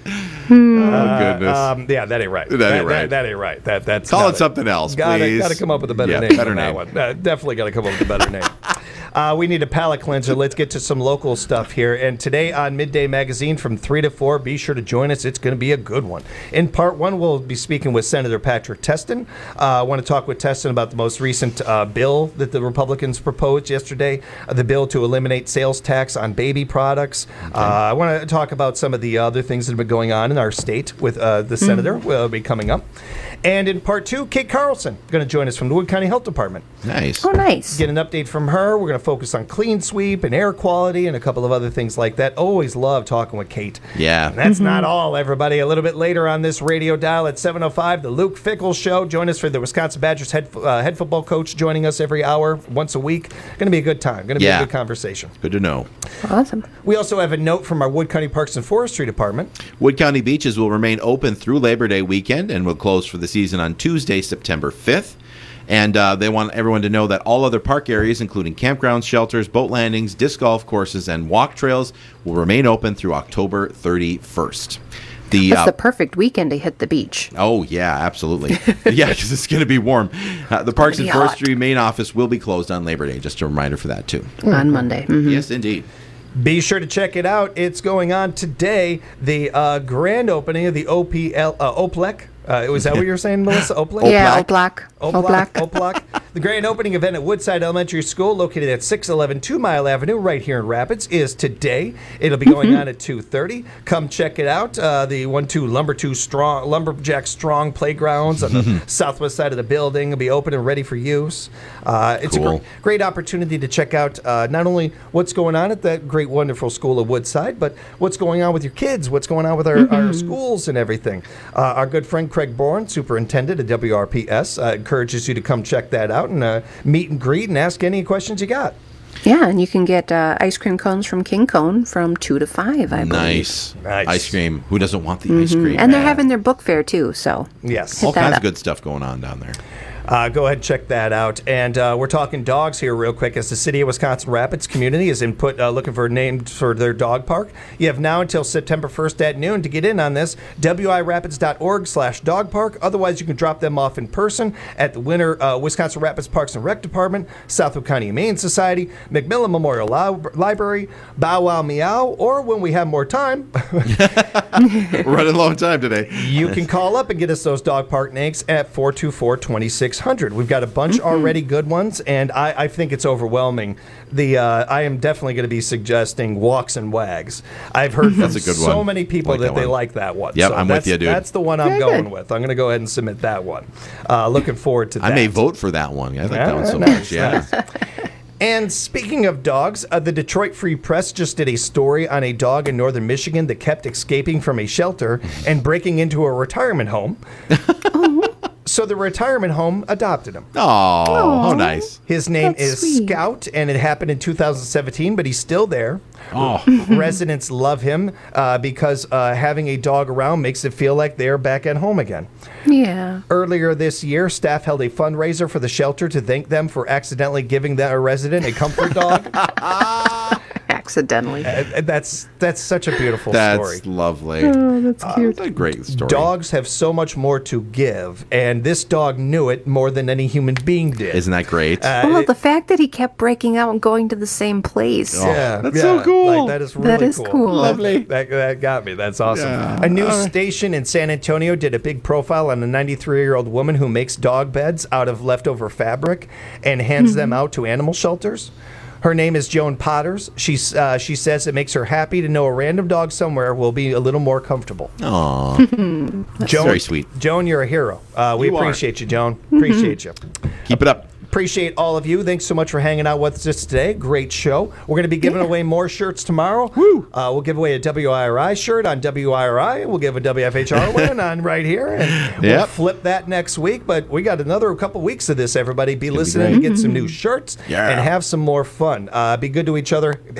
Oh goodness.
Yeah, that ain't right.
That ain't right.
That ain't right. That's
call it something else, please.
Got to come up with a better name.
Better
than
name.
That one. Definitely got to come up with a better name. We need a palate cleanser. Let's get to some local stuff here. And today on Midday Magazine from 3 to 4, be sure to join us. It's going to be a good one. In part one, we'll be speaking with Senator Patrick Testin. I want to talk with Testin about the most recent bill that the Republicans proposed yesterday, the bill to eliminate sales tax on baby products. Okay. I want to talk about some of the other things that have been going on in our state with the senator will be coming up. And in part two, Kate Carlson going to join us from the Wood County Health Department.
Nice.
Oh, nice.
Get an update from her. We're going to focus on clean sweep and air quality and a couple of other things like that. Always love talking with Kate.
Yeah.
And that's not all, everybody. A little bit later on this radio dial at 7:05, the Luke Fickell Show. Join us for the Wisconsin Badgers head football coach joining us every hour, once a week. Going to be a good time. Going to be a good conversation.
Good to know.
Awesome.
We also have a note from our Wood County Parks and Forestry Department.
Wood County beaches will remain open through Labor Day weekend and will close for the season on Tuesday, September 5th. And they want everyone to know that all other park areas, including campgrounds, shelters, boat landings, disc golf courses, and walk trails, will remain open through October 31st.
That's the perfect weekend to hit the beach.
Oh, yeah, absolutely. Yeah, because it's going to be warm. The Parks and Forestry main office will be closed on Labor Day. Just a reminder for that, too.
On Monday. Mm-hmm.
Yes, indeed.
Be sure to check it out. It's going on today. The grand opening of the OPLEC. Was that what you were saying, Melissa? OPLEC?
Yeah, OPLEC.
The grand opening event at Woodside Elementary School, located at 611 2 Mile Avenue, right here in Rapids, is today. It'll be going on at 2:30. Come check it out. The Lumberjack Strong Playgrounds on the southwest side of the building will be open and ready for use. It's a great opportunity to check out not only what's going on at that great, wonderful school of Woodside, but what's going on with your kids, what's going on with our schools and everything. Our good friend Craig Bourne, superintendent at WRPS, encourages you to come check that out and meet and greet and ask any questions you got.
Yeah, and you can get ice cream cones from King Cone from 2 to 5, I believe.
Nice. Ice cream. Who doesn't want the ice cream?
And they're having their book fair, too, so.
Yes.
All kinds of good stuff going on down there.
Go ahead and check that out. And we're talking dogs here real quick. As the City of Wisconsin Rapids community is looking for a name for their dog park. You have now until September 1st at noon to get in on this. WIRapids.org/dog park. Otherwise, you can drop them off in person at the Wisconsin Rapids Parks and Rec Department, Southwood County Humane Society, McMillan Memorial Library, Bow Wow Meow, or when we have more time.
We're running low on time today.
You can call up and get us those dog park names at 424-2600. We've got a bunch already good ones, and I think it's overwhelming. I am definitely going to be suggesting Walks and Wags. I've heard from so many people that they like that one.
Yep,
so
I'm with you, dude.
That's the one I'm going with. I'm going to go ahead and submit that one. Looking forward to that.
I may vote for that one. I like that one so much. Yeah.
And speaking of dogs, the Detroit Free Press just did a story on a dog in northern Michigan that kept escaping from a shelter and breaking into a retirement home. So the retirement home adopted him.
Oh, how nice.
His name is Scout, and it happened in 2017, but he's still there.
Oh.
Residents love him because having a dog around makes it feel like they're back at home again.
Yeah.
Earlier this year, staff held a fundraiser for the shelter to thank them for accidentally giving a resident a comfort dog.
accidentally.
That's such a beautiful story.
That's lovely.
Oh, that's cute.
That's a great story.
Dogs have so much more to give, and this dog knew it more than any human being did.
Isn't that great?
Well, the fact that he kept breaking out and going to the same place.
That's so cool.
Like, that is really
cool.
Lovely.
That got me. That's awesome.
Yeah.
A news station in San Antonio did a big profile on a 93-year-old woman who makes dog beds out of leftover fabric and hands them out to animal shelters. Her name is Joan Potters. She says it makes her happy to know a random dog somewhere will be a little more comfortable.
Aww. That's
Joan,
very sweet.
Joan, you're a hero. We
You are.
appreciate you, Joan. Appreciate you.
Keep it up.
Appreciate all of you. Thanks so much for hanging out with us today. Great show. We're going to be giving away more shirts tomorrow. Woo! We'll give away a WIRI shirt on WIRI. We'll give a WFHR one on right here. And we'll flip that next week. But we got another couple weeks of this, everybody. Be listening to get some new shirts and have some more fun. Be good to each other.